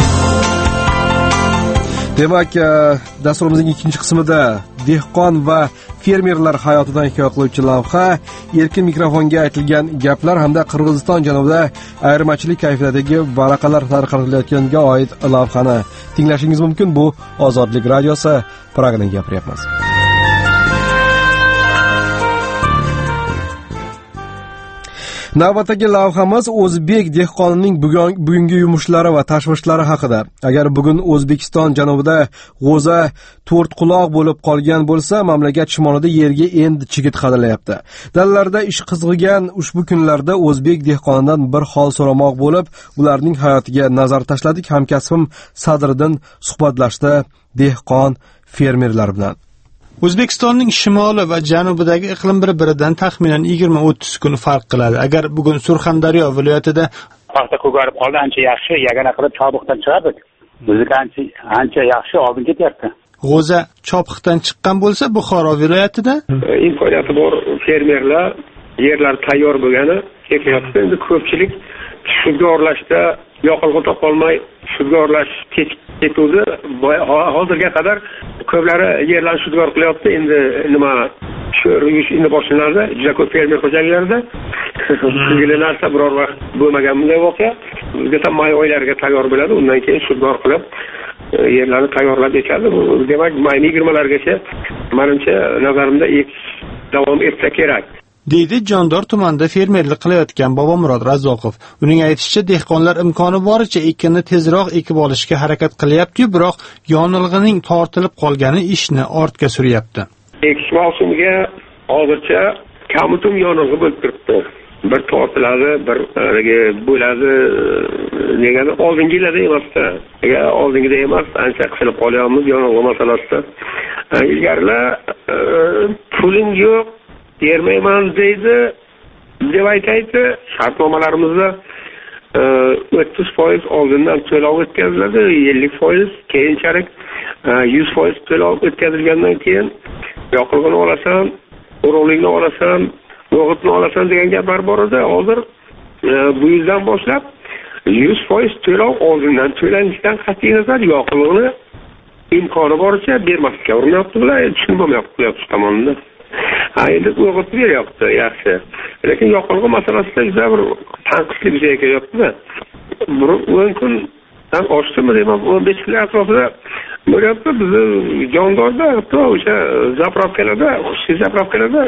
Demak, dasturimizning ikkinchi qismida dehqon va fermerlar hayotidan hikoya qiluvchi lavha, erkin mikrofonga aytilgan gaplar hamda Qirg'iziston janubida ayirmachilik kayfiyatidagi varaqalar tarqatilayotganiga oid lavhani tinglashingiz mumkin. Bu Ozodlik radiosi, Pragadan gapiryapmiz. Navbatdagi lavhamiz o'zbek dehqonining bugungi yumushlari va tashvishlari haqida. Agar bugun O'zbekiston janubida g'o'za to'rt quloq bo'lib qolgan bo'lsa, mamlakat shimolida yerga endi chigit qadalayapti. Dallarda ish qizg'igan ushbu kunlarda o'zbek dehqonidan bir hol so'ramoq bo'lib, ularning hayotiga nazar tashladik. Hamkasbim Sadriddin suhbatlashdi dehqon fermerlar bilan. O'zbekistonning shimoli va janubidagi iqlim bir-biridan taxminan yigirma o'ttiz kun farq qiladi. Agar bugun Surxondaryo viloyatida paxta ko'karib qoldi, ancha yaxshi, yagona qilib chobiqdan chiqardik. Bizga ancha ancha yaxshi oldin ketyapti. G'o'za chopiqdan chiqqan bo'lsa, Buxoro viloyatida imkoniyati bor fermerlar yerlar tayyor bo'lgani ketyapti. Endi ko'pchilik shudgorlashda yoqilg'i topolmay shudgorlash ketuvdi. Hozirga qadar ko'plari yerlarni shudgor qilyapti. Endi nima shu yurish endi boshlanadi. Juda ko'p fermer xo'jaliklarida qilgan narsa biror vaqt bo'lmagan bunday voqea. Bizga may oylariga tayyor bo'ladi. Undan keyin shudgor qilib yerlarni tayyorlab ekadi. Demak, may yigirmalarigacha menimcha nazarimda davom etsa kerak. deydi Jondor tumanida fermerlik qilayotgan Bobomurod Razzoqov. Uning aytishicha, dehqonlar imkoni boricha ekinni tezroq ekib olishga harakat qilyapti, biroq yonilg'ining tortilib qolgani ishni ortga suryapti. Ekish mavsumiga hozircha kamutum yonilg'i bo'lib turibdi. Bir tortiladi, bir bo'ladi. Negadir oldingi yillarda emasda. Agar oldingida emas, ancha qisilib qolyapmiz yonilg'i masalasida. Ilgarilar puling yo'q, bermayman deydi deb aytaydi. Shartnomalarimizda o'ttiz foiz oldindan to'lov o'tkaziladi, ellik foiz keyinchalik yuz foiz to'lov o'tkazilgandan keyin yoqilg'ini olasan, urug'likni olasan, o'g'itni olasan degan gaplar bor edi. Hozir bu yildan boshlab yuz foiz to'lov oldindan to'lanishidan qat'iy nazar yoqilg'ini imkoni boricha bermaslikka urinyapti. Bular tushunmayapti quyapti tomonidan. Ha, endi o'g'it beryapti, yaxshi. Lekin yoqilg'i masalasida juda bir tanqisli bir joyga kelyapti-da. o'n kundan oshdimi deyman, o'n besh kun atrofida bo'lyapti. Bizni jondorda, hatto o'sha zapravkalarda, xususiy zapravkalarda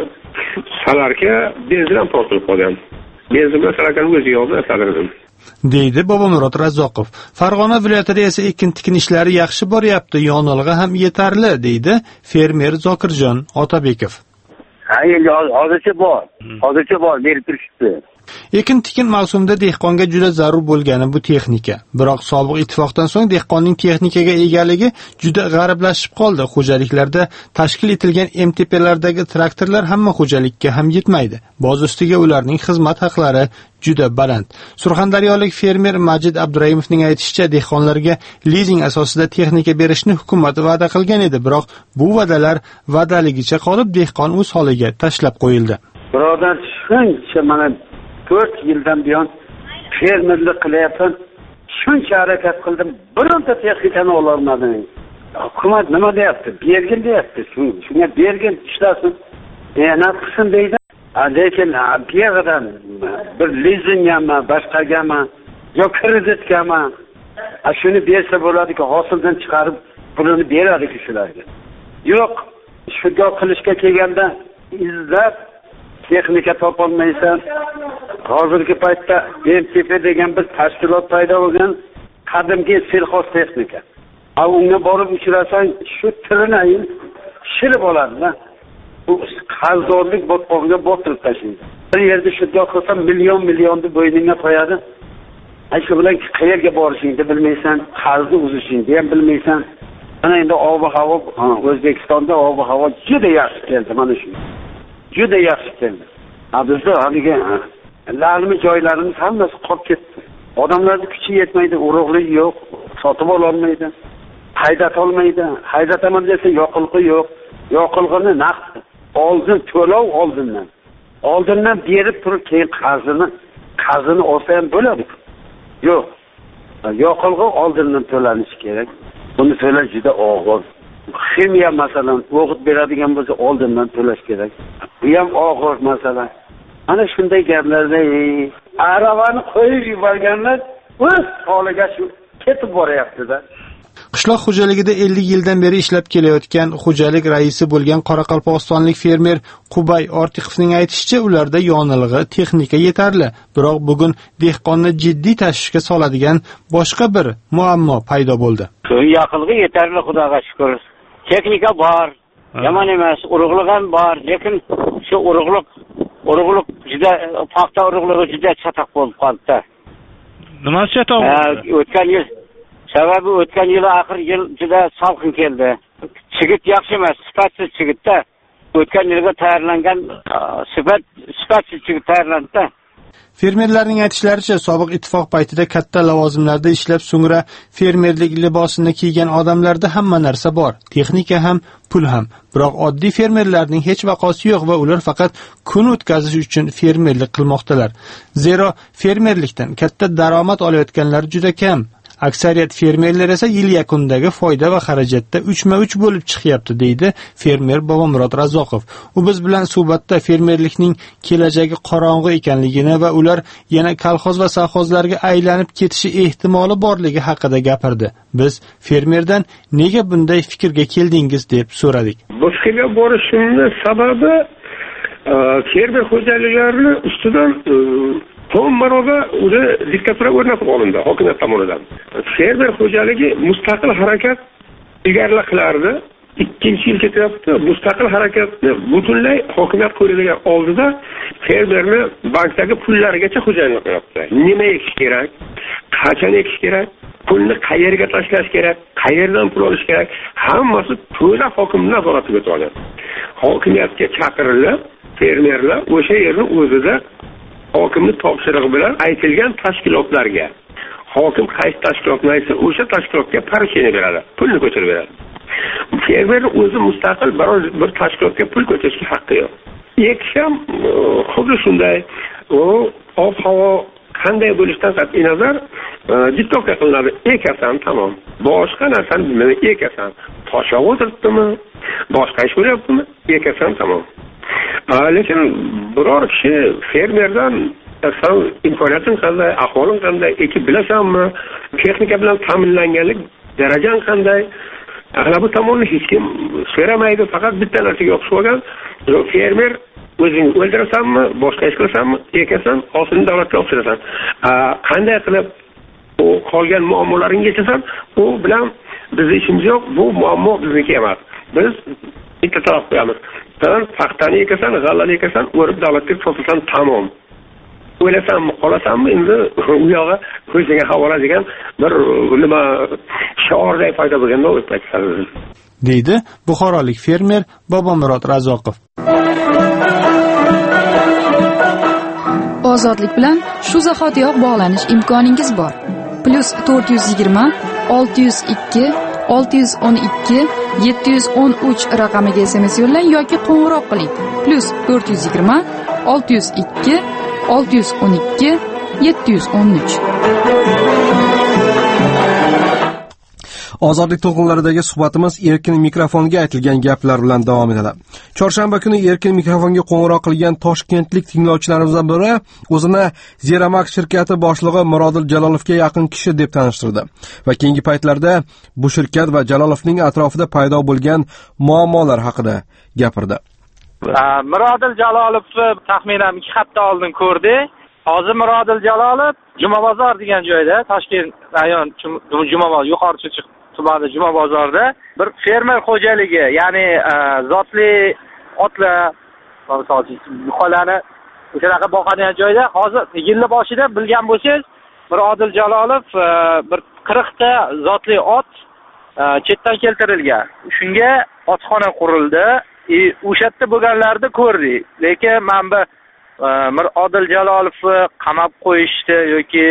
salarga benzin ham tortilib qolgan. Benzin bilan salarkani o'zi yo'qdi, salardim. deydi Bobomurod Razzoqov. Farg'ona viloyatida esa ekin-tikin ishlari yaxshi boryapti, yonilg'i ham yetarli, deydi fermer Zokirjon Otabekov. Ha, endi hozircha bor. Hozircha bor, berib turishibdi. Ekin-tikin mavsumida dehqonga juda zarur bo'lgani bu texnika. Biroq sobiq ittifoqdan so'ng dehqonning texnikaga egaligi juda g'ariblashib qoldi. Xo'jaliklarda tashkil etilgan M T P'lardagi traktorlar hamma xo'jalikka ham yetmaydi. Boz ustiga ularning xizmat haqlari juda baland. Surxondaryolik fermer Majid Abduraimovning aytishicha, dehqonlarga lizing asosida texnika berishni hukumat va'da qilgan edi, biroq bu va'dalar va'daligicha qolib, dehqon o'z holiga tashlab qo'yildi. Birodar, shuncha mana to'rt yildan buyon fermerlik qilyapman. Shuncha harakat qildim, bironta texnikani ola olmadim. Hukumat nima deyapti? Bergin deyapti. Shunga bergin ishlasin. Yana qilsin deydi. Lekin bu yerdan bir lizingami, boshqagami, yo kreditgami, shuni bersa bo'ladi-ku, hosildan chiqarib pulini beradi-ku shularga. Yo'q, shunga qilishga kelganda izlab texnika topolmaysan. Hozirgi paytda M T P degan bir tashkilot paydo bo'lgan, qadimgi selxoz texnika. A unga borib uchrasang, shu tirnayin shilib oladi-da. Bu qarzdorlik botqog'iga botirib tashlaydi. Bir yerda shunday qilsa million millionni bo'yningga qo'yadi. Shu bilan qayerga borishingni bilmaysan, qarzni uzishingni ham bilmaysan. Mana endi ob-havo, O'zbekistonda ob-havo juda yaxshi keldi mana shu. Juda yaxshi keldi. Ha, bizda haliga larmi joylarimiz hammasi qolib ketdi. Odamlarning kuchi yetmaydi, urug'lik yo'q, sotib ola olmaydi, haydata olmaydi. Haydataman desa yoqilg'i yo'q. Yoqilg'ini naqd oldin to'lov oldindan. Oldindan berib turib keyin qarzini, qarzini olsa ham bo'ladi. Yo'q. Yoqilg'i oldindan to'lanishi kerak. Buni to'lash juda og'ir. Ximiya masalan, o'g'it beradigan bo'lsa oldindan to'lash kerak. Bu ham og'ir masala. Ana shunday gaplarda aravani qo'yib yuborganlar o'z holiga shu ketib boryapti-da. Qishloq xo'jaligida ellik yildan beri ishlab kelayotgan xo'jalik raisi bo'lgan qoraqalpog'istonlik fermer Qubay Ortiqovning aytishicha, ularda yonilg'i texnika yetarli, biroq bugun dehqonni jiddiy tashvishga soladigan boshqa bir muammo paydo bo'ldi. Yoqilg'i yetarli, Xudoga shukr. Texnika bor, yomon emas, urug'lik ham bor, lekin shu urug'lik, urug'lik juda paxta urug'ligi juda chatoq bo'lib qoldi. Nima chatoq? O'tgan yil sababi o'tgan yil oxir yil juda salqin keldi. Chigit yaxshi emas, sifatsiz chigitda. O'tgan yilga tayyorlangan sifat sifatsiz chigit tayyorlandi. Fermerlarning aytishlaricha, sobiq ittifoq paytida katta lavozimlarda ishlab, so'ngra fermerlik libosini kiygan odamlarda hamma narsa bor, texnika ham, pul ham. Biroq oddiy fermerlarning hech vaqosi yo'q va ular faqat kun o'tkazish uchun fermerlik qilmoqdalar. Zero fermerlikdan katta daromad olayotganlar juda kam. Aksariyat fermerlar esa yil yakunidagi foyda va xarajatda uchma uch bo'lib chiqyapti, deydi fermer Bobomurod Razzoqov. U biz bilan suhbatda fermerlikning kelajagi qorong'u ekanligini va ular yana kolxoz va savxozlarga aylanib ketishi ehtimoli borligi haqida gapirdi. Biz fermerdan nega bunday fikrga keldingiz deb so'radik. Bu fikrga borishimning sababi fermer xo'jaliklari ustidan To'g'ri, o'zi diktatura o'rnatib olindi hokimiyat tomonidan. Fermer xo'jaligi mustaqil harakat ilgari qilardi. ikkinchi yil ketyapti. Mustaqil harakatni butunlay hokimiyat qo'liga oldida fermerni bankdagi pullarigacha xo'jayinlik qilyapti. Nima ekish kerak? Qachon ekish kerak? Pulni qayerga tashlash kerak? Qayerdan pul olish kerak? Hammasi to'liq hokimning nazoratiga o'tadi. Hokimiyatga chaqirilib, fermerlar o'sha yerning o'zida hokimning topshirig'i bilan aytilgan tashkilotlarga hokim qaysi tashkilotni aytsa o'sha tashkilotga porучение beradi, pulni ko'chirib beradi. Fermer o'zi mustaqil biror bir tashkilotga pul ko'chirishga haqqi yo'q. Ekish ham xuddi shunday. U ob-havo qanday bo'lishidan qat'iy nazar diktovka qilinadi. Ekasan, tamom. Boshqa narsani bilmay ekasan. Toshaq o'tiribdimi? Boshqa ish bo'lyaptimi? Ekasan, tamom. Lekin biror kishi fermerdan "Sen imkoniyating qanday, ahvoling qanday, ekib bilasanmi? Texnika bilan ta'minlanganlik darajang qanday?" Ana bu tomonni hech kim so'ramaydi, faqat bitta narsaga o'xshab olgan. Fermer o'zing o'ldirasanmi, boshqa ish qilasanmi, ekasan, hosilni davlatga topshirasan. Qanday qilib u qolgan muammolaringni yechasan, u bilan bizning ishimiz yo'q, bu muammo bizniki emas. Biz bitta taraf qo'yamiz. Sen paxtani ekasan, g'allani ekasan, o'rib davlatga topshirasan, tamom. O'ylasanmi, qolasanmi, endi u yog'i ko'zingga havola degan bir nima shiorday paydo bo'lganda o'tib aytadi, deydi buxorolik fermer Bobomurod Razoqov. Ozodlik bilan shu zahotiyoq bog'lanish imkoningiz bor. Plus to'rt yuz yigirma olti yuz ikki olti yuz o'n ikki yetti yuz o'n uch raqamiga S M S yo'llang yoki qo'ng'iroq qiling. Plus to'rt yuz yigirma olti yuz ikki olti yuz o'n ikki yetti yuz o'n uch. Ozodlik to'lqinlaridagi suhbatimiz erkin mikrofonga aytilgan gaplar bilan davom etadi. Chorshanba kuni erkin mikrofonga qo'ng'iroq qilgan toshkentlik tinglovchilarimizdan biri o'zini Zeramax shirkati boshlig'i Mirodil Jalolovga yaqin kishi deb tanishtirdi va keyingi paytlarda bu shirkat va Jalolovning atrofida paydo bo'lgan muammolar haqida gapirdi. Mirodil Jalolovni taxminan ikki hafta oldin ko'rdik. Hozir Mirodil Jalolov Jumabozor degan joyda, Toshkent rayon Jumabozor yuqori Chirchiq tumani Jumabozorda bir fermer xo'jaligi, ya'ni zotli otlar, masalan, yuqolani o'shanaqa boqadigan joyda hozir yil boshida bilgan bo'lsangiz, Mirodil Jalolov bir qirq ta zotli ot chetdan keltirilgan. Shunga otxona qurildi. O'sha yerda bo'lganlarni ko'rdik. Lekin men bu Mirodil Jalolovni qamab qo'yishdi yoki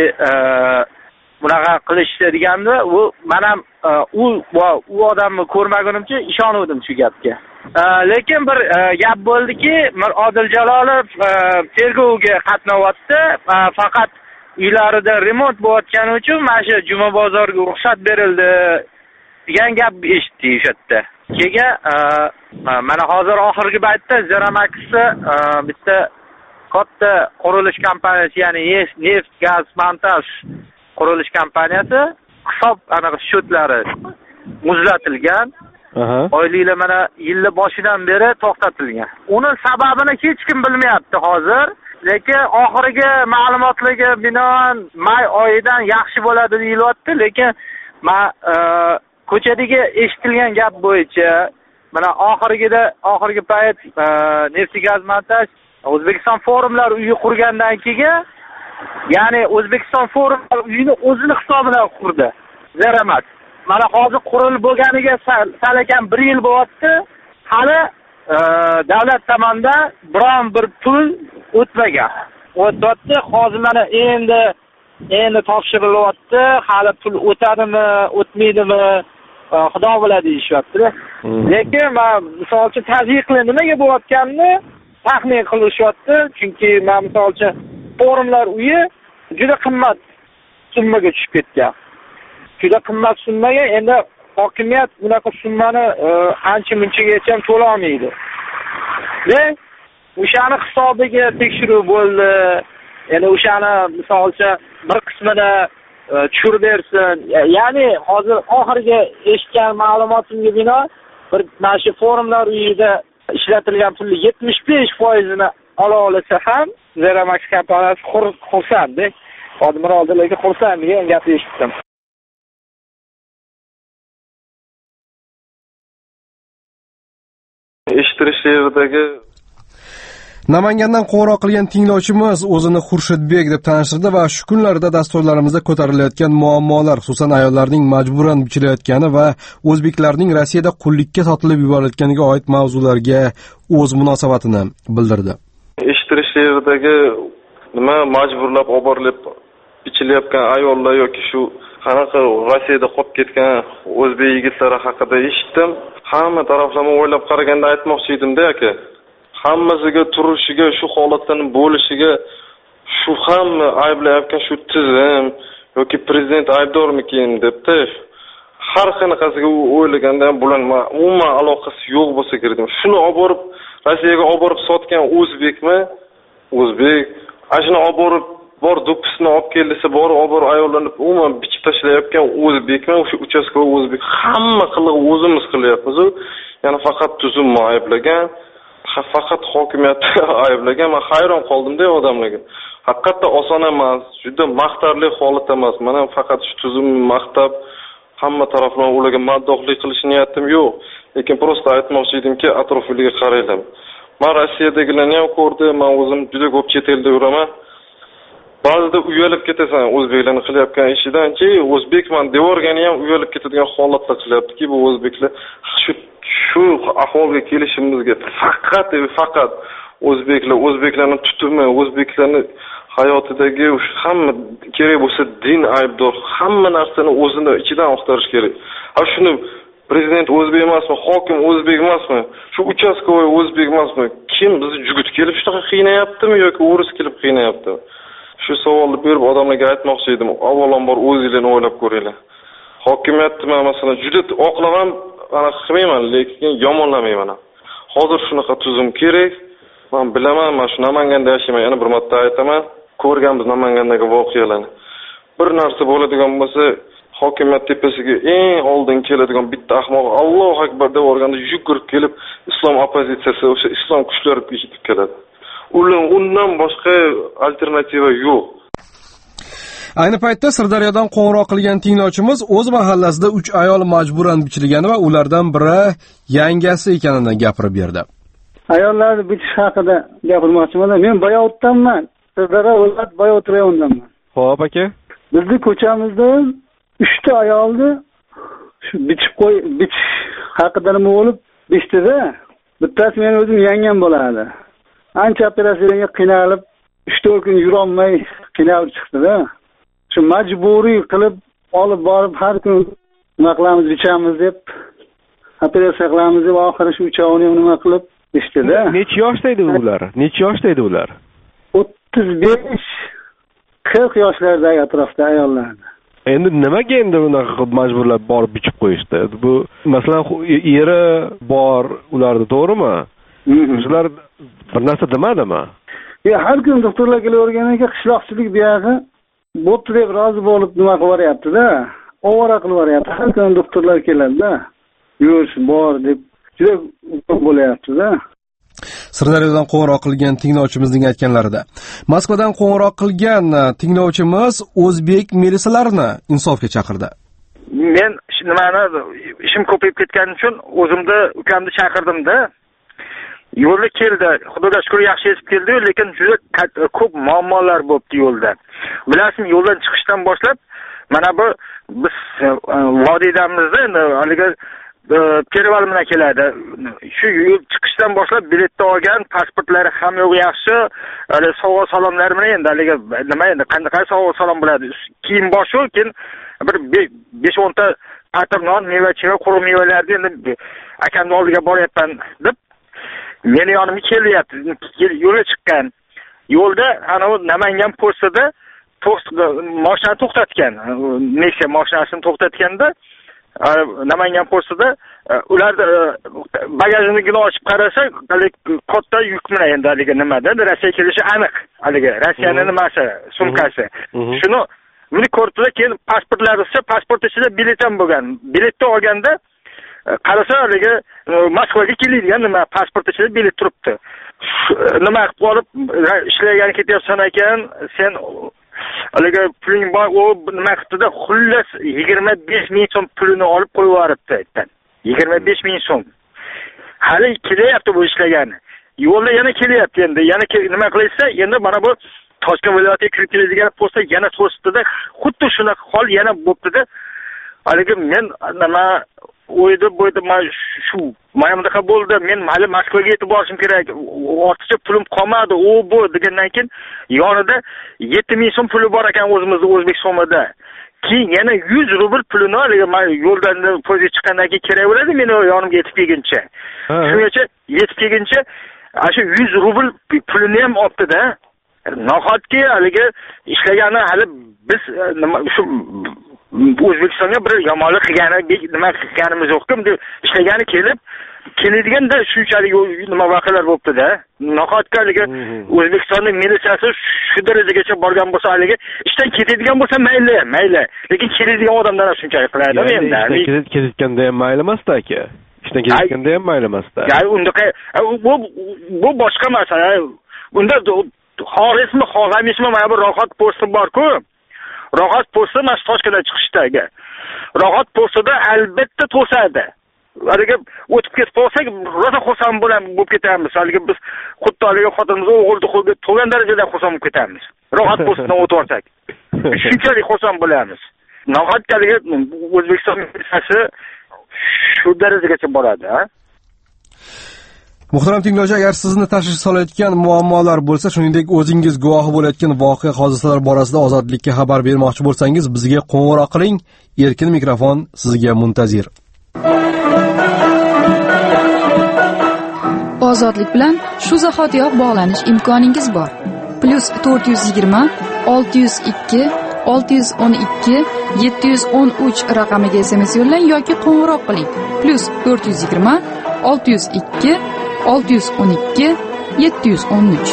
bunaqa qilishdi deganda, u men ham u u odamni ko'rmagunimcha ishonuvdim shu gapga. Lekin bir gap bo'ldiki, Mirodil Jalolov tergovga qatnayapti, faqat uylarida remont bo'layotgani uchun mana shu Jumabozorga ruxsat berildi degan gap eshitdik o'sha yerda. Keyin mana hozir oxirgi paytda Zeramax'ni bitta katta qurilish kompaniyasi, ya'ni neft, gaz, montaj qurilish kompaniyasi hisob anaqa shotlari muzlatilgan. Oyliklar mana yil boshidan beri to'xtatilgan. Uning sababini hech kim bilmayapti hozir. Lekin oxirgi ma'lumotlarga binoan may oyidan yaxshi bo'ladi deyilyapti, lekin men ko'chadagi eshitilgan gap bo'yicha mana oxirgida oxirgi payt neft, gaz, montaj O'zbekiston forumlar uyi qurgandan keyin, ya'ni O'zbekiston forumlar uyini o'zini hisobidan qurdi Zeramax. Mana hozir qurilib bo'lganiga sal ekan bir yil bo'lyapti. Hali davlat tomonidan biron bir pul o'tmagan. O'tdi, hozir mana endi endi topshirilyapti. Hali pul o'tadimi, o'tmaydimi? Xudo biladi deyishyapti. Lekin men misol uchun tazyiqli nimaga bo'layotganini taxmin qilishyapti. Chunki men misol uchun forumlar uyi juda qimmat summaga tushib ketgan. Juda qimmat summaga endi hokimiyat bunaqa summani ancha munchagacha ham to'la olmaydi. Va o'shani hisobiga tekshiruv bo'ldi. Endi o'shani misol uchun bir qismini tushirib bersin. Ya'ni hozir oxirgi eshitgan ma'lumotimga binoan bir mana shu forumlar uyida ishlatilgan pulning yetmish besh foizini ola olsa ham Zeramax kompaniyasi xursand. Hozir Mirodilga xursand degan gapni eshitdim. Eshittirish yeridagi Namangandan qo'ng'iroq qilgan tinglovchimiz o'zini Xurshidbek deb tanishtirdi va shu kunlarda dasturlarimizda ko'tarilayotgan muammolar, xususan ayollarning majburan bichilayotgani va o'zbeklarning Rossiyada qullikka sotilib yuborilayotganiga oid mavzularga o'z munosabatini bildirdi. Eshittirish yeridagi nima majburlab olib borilib ichilayotgan ayollar yoki shu qanaqa Rossiyada qolib ketgan o'zbek yigitlari haqida eshitdim. Hamma taraflama o'ylab qaraganda aytmoqchi edim-da aka. Hammasiga turishiga, shu holatdan bo'lishiga shu hamma ayblayotgan shu tizim yoki prezident aybdormikin debdi. Har qanaqasiga o'ylaganda ham bularga umuman aloqasi yo'q bo'lsa kerak. Shuni olib borib Rossiyaga olib borib sotgan o'zbekmi? O'zbek. Ashuni olib borib bor do'ppisini olib keldisa, bor olib borib ayollarni umuman bichib tashlayotgan o'zbekmi? O'sha uchastkavoy o'zbek. Hamma qilig'i o'zimiz qilyapmiz. Ya'ni faqat tuzumni ayblagan, faqat hokimiyatni ayblagan. Men hayron qoldim-da odamlarga. Haqiqatda oson emas, juda maqtarli holat emas. Mana faqat shu tuzumni maqtab hamma tarafdan ularga maddohlik qilish niyatim yo'q. Lekin prosta aytmoqchi edimki, atrofingizga qaranglar. Men Rossiyadagilarni ham ko'rdim, men o'zim juda ko'p chet elda yuraman. Ba'zida uyalib ketasan o'zbeklarning qilayotgan ishidan-chi, o'zbekman devorgani ham uyalib ketadigan holatlar qilyaptiki, bu o'zbeklar shu shu ahvolga kelishimizga faqat faqat o'zbeklar, o'zbeklarning tutumi, o'zbeklarning hayotidagi hamma kerak bo'lsa din aybdor, hamma narsani o'zini ichidan oqtarish kerak. Ha shuni prezident o'zbek emasmi, hokim o'zbek emasmi, shu uchastkavoy o'zbek emasmi? Kim bizni jugut kelib shunaqa qiynayaptimi yoki o'ris kelib qiynayaptimi? Shu savolni berib odamlarga aytmoqchi edim. Avvalambor o'zingizlarni o'ylab ko'ringlar. Hokimiyatni masalan juda oqlagan, ana qilmayman, lekin yomonlamayman. Hozir shunaqa tuzum kerak. Men bilaman, men shu Namanganda yashayman, yana bir marta aytaman. Ko'rganmiz Namangandagi voqealarni. Bir narsa bo'ladigan bo'lsa, hokimiyat tepasiga eng oldin keladigan bitta ahmoq Allohu akbar deb o'rganda yugurib kelib, islom opozitsiyasi, o'sha islom kuchlari yetib keladi. Ular undan boshqa alternativa yo'q. Ayni paytda Sirdaryodan qo'ng'iroq qilgan tinglovchimiz o'z mahallasida uch ayol majburan bichilgani va ulardan biri yangasi ekanidan gapirib berdi. Ayollarni bichish haqida gapirmoqchiman. Men Bayovutdanman. Sirdaryo viloyat Bayovut rayonidanman. Xo'p aka. Bizning ko'chamizda uchta ayolni shu bichib qo'y, bichish haqida nima bo'lib bichdi-da. Bittasi men o'zim yangam bo'ladi. Ancha operatsiyaga qiynalib, uch to'rt kun yurolmay qiynalib chiqdi-da. Shu majburiy qilib olib borib har kun nima qilamiz, bichamiz deb operatsiya qilamiz deb oxiri shu uchovini nima qilib bichdi-da. Necha yoshda edi ular? Necha yoshda edi ular? o'ttiz besh qirq yoshlardagi atrofda ayollar. Endi nimaga endi unaqa qilib majburlab borib bichib qo'yishdi? Bu masalan eri bor ularda, to'g'rimi? Shular bir narsa demadimi? Ya har kun doktorlar kelaverganiga qishloqchilik buyog'i bo'pti deb rozi bo'lib nima qilib yuboryapti-da. Ovora qilib yuboryapti. Har kun doktorlar keladi-da. Yurish bor deb juda ko'p bo'lyapti-da. Sirdaryodan qo'ng'iroq qilgan tinglovchimizning aytganlarida. Moskvadan qo'ng'iroq qilgan tinglovchimiz o'zbek milisalarini insofga chaqirdi. Men nimani ishim ko'payib ketgani uchun o'zimni ukamni chaqirdim-da. Yo'lda keldi. Xudoga shukr yaxshi yetib keldi, lekin juda ko'p muammolar bo'ldi yo'lda. Bilasizmi, yo'ldan chiqishdan boshlab mana bu biz vodiydamizda endi haliga Perival bilan keladi. Shu yo'l chiqishdan boshlab biletni olgan, pasportlari ham yo'q yaxshi, hali sovg'a salomlar bilan endi haliga nima endi qanday sovg'a salom bo'ladi? Kiyim boshi, keyin bir besh o'n ta patrnon, meva-cheva, quruq mevalarni endi akamning oldiga boryapman deb meni yonimga kelyapti. Yo'lga chiqqan. Yo'lda ana u Namangan postida mashina to'xtatgan. Nexia mashinasini to'xtatganda Namangan postida ular bagajini ochib qarasa, katta yuk bilan endi haliga nimada Rossiya kelishi aniq. Haliga Rossiyaning nimasi, sumkasi. Shuni buni ko'rdi-da, keyin pasportlarisi, pasport ichida bilet ham bo'lgan. Biletni olganda qarasa haliga Moskvaga keladigan nima pasport ichida bilet turibdi. Nima qilib olib ishlagan ketyapsan ekan, sen haliga puling bor, u nima qildi-da, xullas yigirma besh ming so'm pulini olib qo'yib yuboribdi aytdan. yigirma besh ming so'm. Hali kelyapti bu ishlagani. Yo'lda yana kelyapti endi. Yana nima qilaysa, endi mana bu Toshkent viloyatiga kirib keladigan postda yana to'sdi-da, xuddi shunaqa hol yana bo'ldi-da. Haliga men nima o'ydi bo'ydi man shu mana bunaqa bo'ldi, men hali Moskvaga yetib borishim kerak, ortiqcha pulim qolmadi, u bu degandan keyin yonida yetti ming so'm puli bor ekan o'zimizning O'zbek so'mida. Keyin yana yuz rubl pulini haliga men yo'ldan poyga chiqqandan keyin kerak bo'ladi meni yonimga yetib kelguncha. Shuning yetib kelguncha shu yuz rubl pulini ham olibdi-da. Nahotki haliga ishlagani hali biz nima shu O'zbekistonga bir yomonlik qilgani, nima qilganimiz yo'q-ku, ishlagani kelib keladiganda shunchalik nima voqealar bo'libdi-da. Nahotki haliga O'zbekistonning militsiyasi shu darajagacha borgan bo'lsa, haliga ishdan ketadigan bo'lsa mayli, mayli. Lekin keladigan odamlar shunchalik qiladi endi. Ketayotganda ham mayli emas-da aka. Ishdan ketayotganda ham mayli emas-da. Ya undaqa bu bu boshqa masala. Unda xorismi, xohamismi mana bu rohat posti bor-ku. Rohat posti mana Toshkentdan chiqishdagi. Rohat postida albatta to'sadi. Haliga o'tib ketib qolsak, rosa xursand bo'lamiz, bo'lib ketamiz. Haliga biz xuddi haliga xotinimiz o'g'ilni to'g'an darajada xursand bo'lib ketamiz. Rohat postidan o'tib olsak. Shunchalik xursand bo'lamiz. Nahotki haliga O'zbekiston militsiyasi shu darajagacha boradi, ha? Muhtaram tinglovchi, agar sizni tashvish solayotgan muammolar bo'lsa, shuningdek o'zingiz guvohi bo'layotgan voqea hodisalar borasida ozodlikka xabar bermoqchi bo'lsangiz, bizga qo'ng'iroq qiling. Erkin mikrofon sizga muntazir. Ozodlik bilan shu zahotiyoq bog'lanish imkoningiz bor. Plus to'rt yuz yigirma olti yuz ikki olti yuz o'n ikki yetti yuz o'n uch raqamiga S M S yo'llang yoki qo'ng'iroq qiling. Plus to'rt yuz yigirma olti yuz ikki olti yuz o'n ikki yetti yuz o'n uch.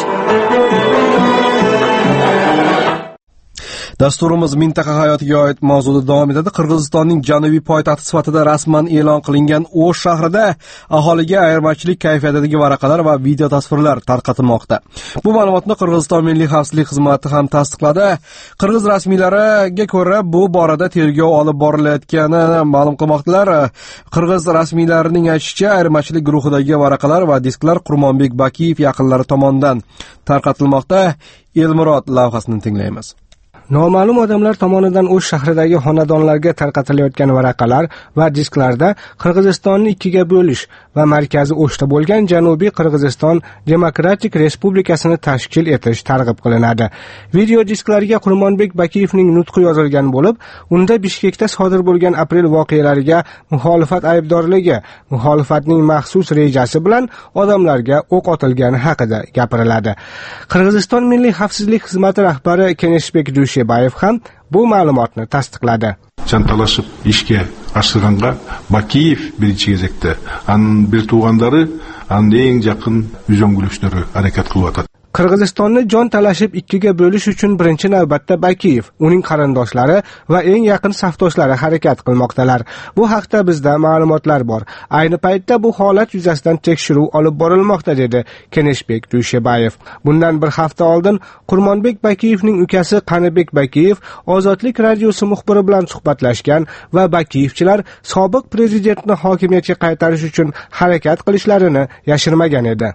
Dasturimiz mintaqa hayotiga oid mavzuda davom etadi. Qirg'izistonning janubiy poytaxti sifatida rasman e'lon qilingan O'sh shahrida aholiga ayirmachilik kayfiyatidagi varaqalar va video tasvirlar tarqatilmoqda. Bu ma'lumotni Qirg'iziston Milliy xavfsizlik xizmati ham tasdiqladi. Qirg'iz rasmiylariga ko'ra, bu borada tergov olib borilayotganini ma'lum qilmoqdalar. Qirg'iz rasmiylarining aytishicha, ayirmachilik guruhidagi varaqalar va disklar Qurmonbek Bakiyev yaqinlari tomonidan tarqatilmoqda. Elmurod lavhasini tinglaymiz. Noma'lum odamlar tomonidan O'sh shahridagi xonadonlarga tarqatilayotgan varaqalar va disklarda Qirg'izistonni ikkiga bo'lish va markazi O'shda bo'lgan Janubiy Qirg'iziston Demokratik Respublikasini tashkil etish targ'ib qilinadi. Video disklarga Qurmonbek Bakiyevning nutqi yozilgan bo'lib, unda Bishkekda sodir bo'lgan aprel voqealariga muxolifat aybdorligi, muxolifatning maxsus rejasi bilan odamlarga o'q otilgani haqida gapiriladi. Qirg'iziston Milliy xavfsizlik xizmati rahbari Keneshbek Dushebayev ham bu ma'lumotni tasdiqladi. Chantalashib ishga ashirganga Bakiyev birinchi кезекте, aning bir tuğandары, aning eng yaqin uzongulishları harakat qilyapti. Qirg'izistonni jon talashib ikkiga bo'lish uchun birinchi navbatda Bakiyev, uning qarindoshlari va eng yaqin safdoshlari harakat qilmoqdalar. Bu haqda bizda ma'lumotlar bor. Ayni paytda bu holat yuzasidan tekshiruv olib borilmoqda, dedi Keneshbek Dushebayev. Bundan bir hafta oldin Qurmonbek Bakiyevning ukasi Qanibek Bakiyev Ozodlik radiosi muxbiri bilan suhbatlashgan va Bakiyevchilar sobiq prezidentni hokimiyatga qaytarish uchun harakat qilishlarini yashirmagan edi.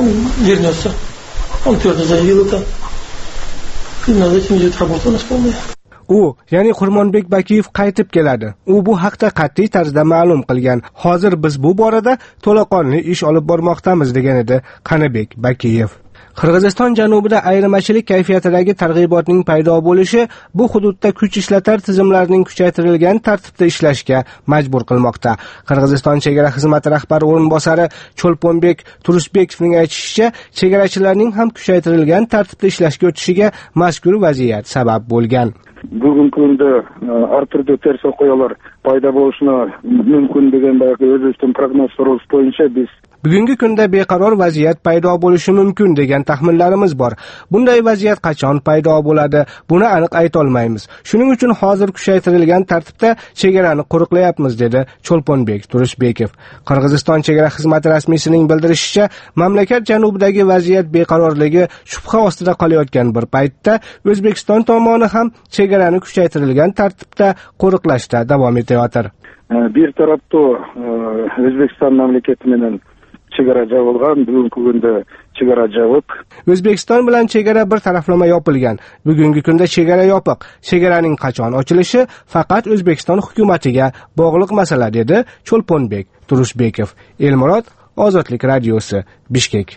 Он твердо заявил это. И над этим идет работа у нас полная. U, ya'ni Qurmonbek Bakiyev qaytib keladi. U bu haqda qat'iy tarzda ma'lum qilgan. Hozir biz bu borada to'laqonli ish olib bormoqdamiz, degan edi Qanibek Bakiyev. Qirg'iziston janubida ayirmachilik kayfiyatidagi targ'ibotning paydo bo'lishi bu hududda kuch ishlatar tizimlarining kuchaytirilgan tartibda ishlashga majbur qilmoqda. Qirg'iziston chegara xizmati rahbari o'rinbosari Cho'lponbek Turusbekovning aytishicha, chegarachilarning ham kuchaytirilgan tartibda ishlashga o'tishiga mazkur vaziyat sabab bo'lgan. Bugungi kunda har turli ters voqealar paydo bo'lishini mumkin degan O'zbekiston prognozi bo'yicha biz Bugungi kunda beqaror vaziyat paydo bo'lishi mumkin degan taxminlarimiz bor. Bunday vaziyat qachon paydo bo'ladi, buni aniq ayta olmaymiz. Shuning uchun hozir kuchaytirilgan tartibda chegarani qo'riqlayapmiz, dedi Cho'lponbek Turusbekov. Qirg'iziston chegara xizmati rasmiysining bildirishicha, mamlakat janubidagi vaziyat beqarorligi shubha ostida qolayotgan bir paytda O'zbekiston tomoni ham chegarani kuchaytirilgan tartibda qo'riqlashda davom etayotir. Bir tarafda O'zbekiston mamlakati bilan chegaraja bo'lgan, bugungi kunda chegaraja yo'q. O'zbekiston bilan chegara bir taraflama yopilgan. Bugungi kunda chegara yopiq. Chegaraning qachon ochilishi faqat O'zbekiston hukumatiga bog'liq masala, dedi Cho'lponbek Turishbekov. Elmurod, Ozodlik radiosi, Bishkek.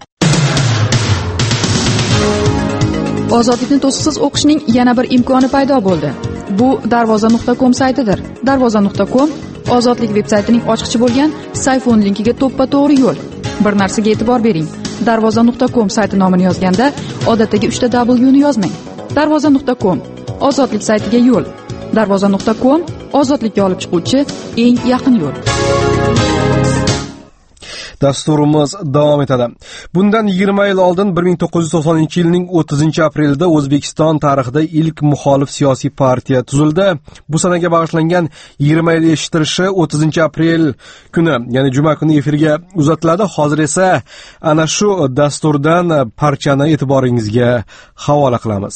Ozodlikni to'siqsiz o'qishning yana bir imkoni paydo bo'ldi. Bu darvoza nuqta com saytidir. darvoza nuqta com Ozodlik veb-saytining ochqichi bo'lgan Sayfon linkiga to'ppa-to'g'ri yo'l. Bir narsaga e'tibor bering. darvoza nuqta com sayti nomini yozganda odatdagi uchta W ni yozmang. darvoza nuqta com Ozodlik saytiga yo'l. darvoza nuqta com ozodlikka olib chiquvchi eng yaqin yo'l. Dasturimiz davom etadi. Bundan yigirma yil oldin bir ming to'qqiz yuz to'qsoninchi yilning o'ttizinchi aprelida O'zbekiston tarixida ilk muxolif siyosiy partiya tuzildi. Bu sanaga bag'ishlangan yigirma yil eshittirishi o'ttizinchi aprel kuni, ya'ni juma kuni efirga uzatiladi. Hozir esa ana shu dasturdan parchani e'tiboringizga havola qilamiz.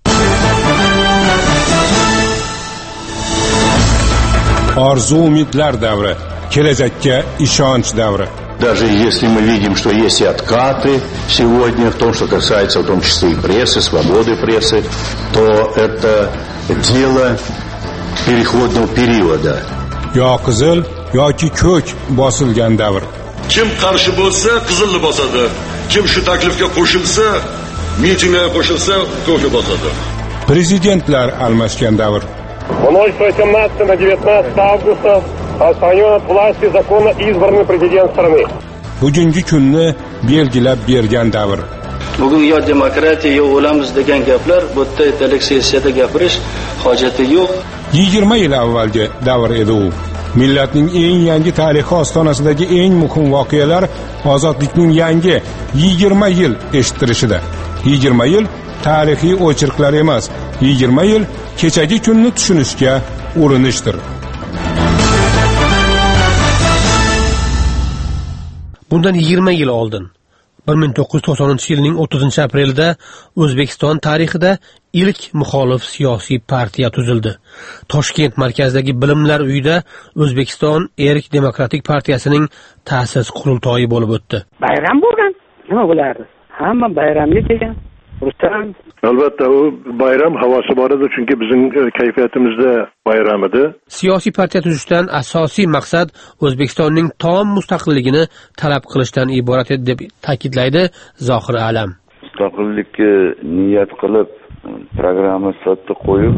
Orzu umidlar davri, kelajakka ishonch davri. Даже если мы видим, что есть и откаты сегодня, в том, что касается в том числе и прессы, свободы прессы, то это дело переходного периода. Yo qizil yoki ko'k bosilgan davr. Kim qarshi bo'lsa qizilni bosadi, kim shu taklifga qo'shilsa, mitinglarga qo'shilsa ko'kni bosadi. Prezidentlar almashgan davr. Вновь восемнадцатого на девятнадцатое августа отстранен от власти законно избранный президент страны. Bugungi kunni belgilab bergan davr. Bugun yo demokratiya yo o'lamiz degan gaplar bu yerda ertalik sessiyada gapirish hojati yo'q. yigirma yil avvalgi davr edi u. Millatning eng yangi tarixi ostonasidagi eng muhim voqealar ozodlikning yangi yigirma yil eshittirishida. yigirma yil tarixiy o'chirqlar emas, yigirma yil kechagi kunni tushunishga urinishdir. Bundan yigirma yil oldin bir ming to'qqiz yuz to'qsoninchi yilning o'ttizinchi aprelida O'zbekiston tarixida ilk muxolif siyosiy partiya tuzildi. Toshkent markazidagi Bilimlar uyida O'zbekiston Erk demokratik partiyasining ta'sis qurultoyi bo'lib o'tdi. Bayram bo'lgan, nima bo'lardi? Hamma bayramga kelgan. Rustam, albatta u bayram havosi bor edi, chunki bizning kayfiyatimizda bayram edi. Siyosiy partiya tuzishdan asosiy maqsad O'zbekistonning tom mustaqilligini talab qilishdan iborat edi deb ta'kidlaydi Zohir Alam. Mustaqillikka niyat qilib programma sifatida qo'yib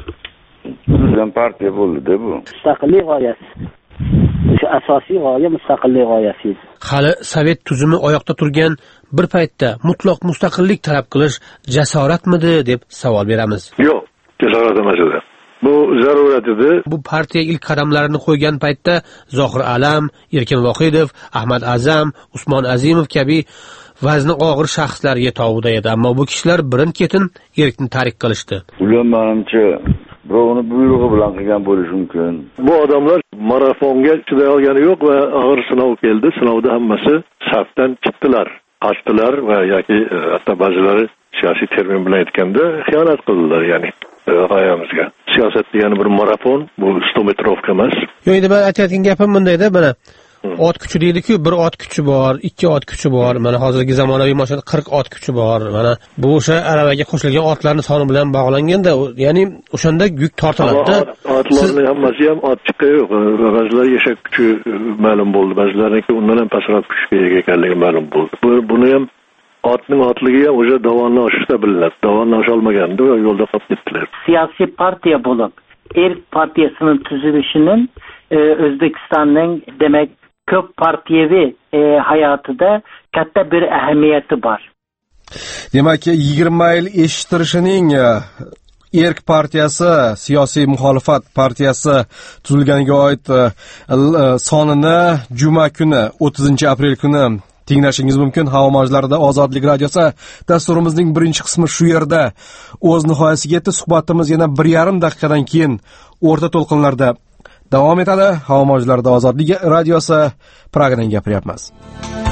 tuzilgan partiya bo'ldi bu. Mustaqillik g'oyasi. Shu asosiy g'oya mustaqillik g'oyasi. Hali Sovet tuzumi oyoqda turgan bir paytda mutlaq mustaqillik talab qilish jasoratmidi deb savol beramiz. Yo'q, jasorat emas edi. Bu zarurat edi. Bu partiya ilk qadamlarini qo'ygan paytda Zohir Alam, Erkin Vohidov, Ahmad Azam, Usmon Azimov kabi vazni og'ir shaxslar yetovida edi, ammo bu kishilar birin-ketin erkni tark qilishdi. Ular menimcha birovni buyrug'i bilan qilgan bo'lishi mumkin. Bu odamlar marafonga chiday olgani yo'q va og'ir sinov keldi. Sinovda hammasi safdan chiqdilar, qochdilar va yoki hatto ba'zilari siyosiy termin bilan aytganda xiyonat qildilar, ya'ni g'oyamizga. Siyosat degani bir marafon, bu sto metrovka emas. Yo'q, endi men aytayotgan gapim bundayda, mana ot kuchi deydi-ku, bir ot kuchi bor, ikki ot kuchi bor. Mana hozirgi zamonaviy mashinada qirq ot kuchi bor. Mana bu o'sha aravaga qo'shilgan otlarning soni bilan bog'langanda, ya'ni o'shanda yuk tortiladi. Otlarning hammasi ham ot chiqi yo'q. Ba'zilar eshak kuchi ma'lum bo'ldi, ba'zilarniki undan ham pastroq kuchga ega ekanligi ma'lum bo'ldi. Bu buni ham otning otligi ham o'sha davonni oshishda bilinadi. Davonni osha olmaganda yo'lda qolib ketdilar. Siyosiy partiya bo'lib, Erk partiyasining tuzilishining O'zbekistonning demak ko'p partiyaviy e, hayotida katta bir ahamiyati bor. Demak, yigirma yil eshittirishining Erk partiyasi, siyosiy muxolifat partiyasi tuzilganiga oid sonini juma kuni o'ttizinchi aprel kuni tinglashingiz mumkin. Havo mavjlarida Ozodlik radiosi dasturimizning birinchi qismi shu yerda o'z nihoyasiga yetdi. Suhbatimiz yana bir yarim daqiqadan keyin o'rta to'lqinlarda davom etadi. Havo mavjlarida Ozodlik radiosi, Pragadan gapiryapmiz.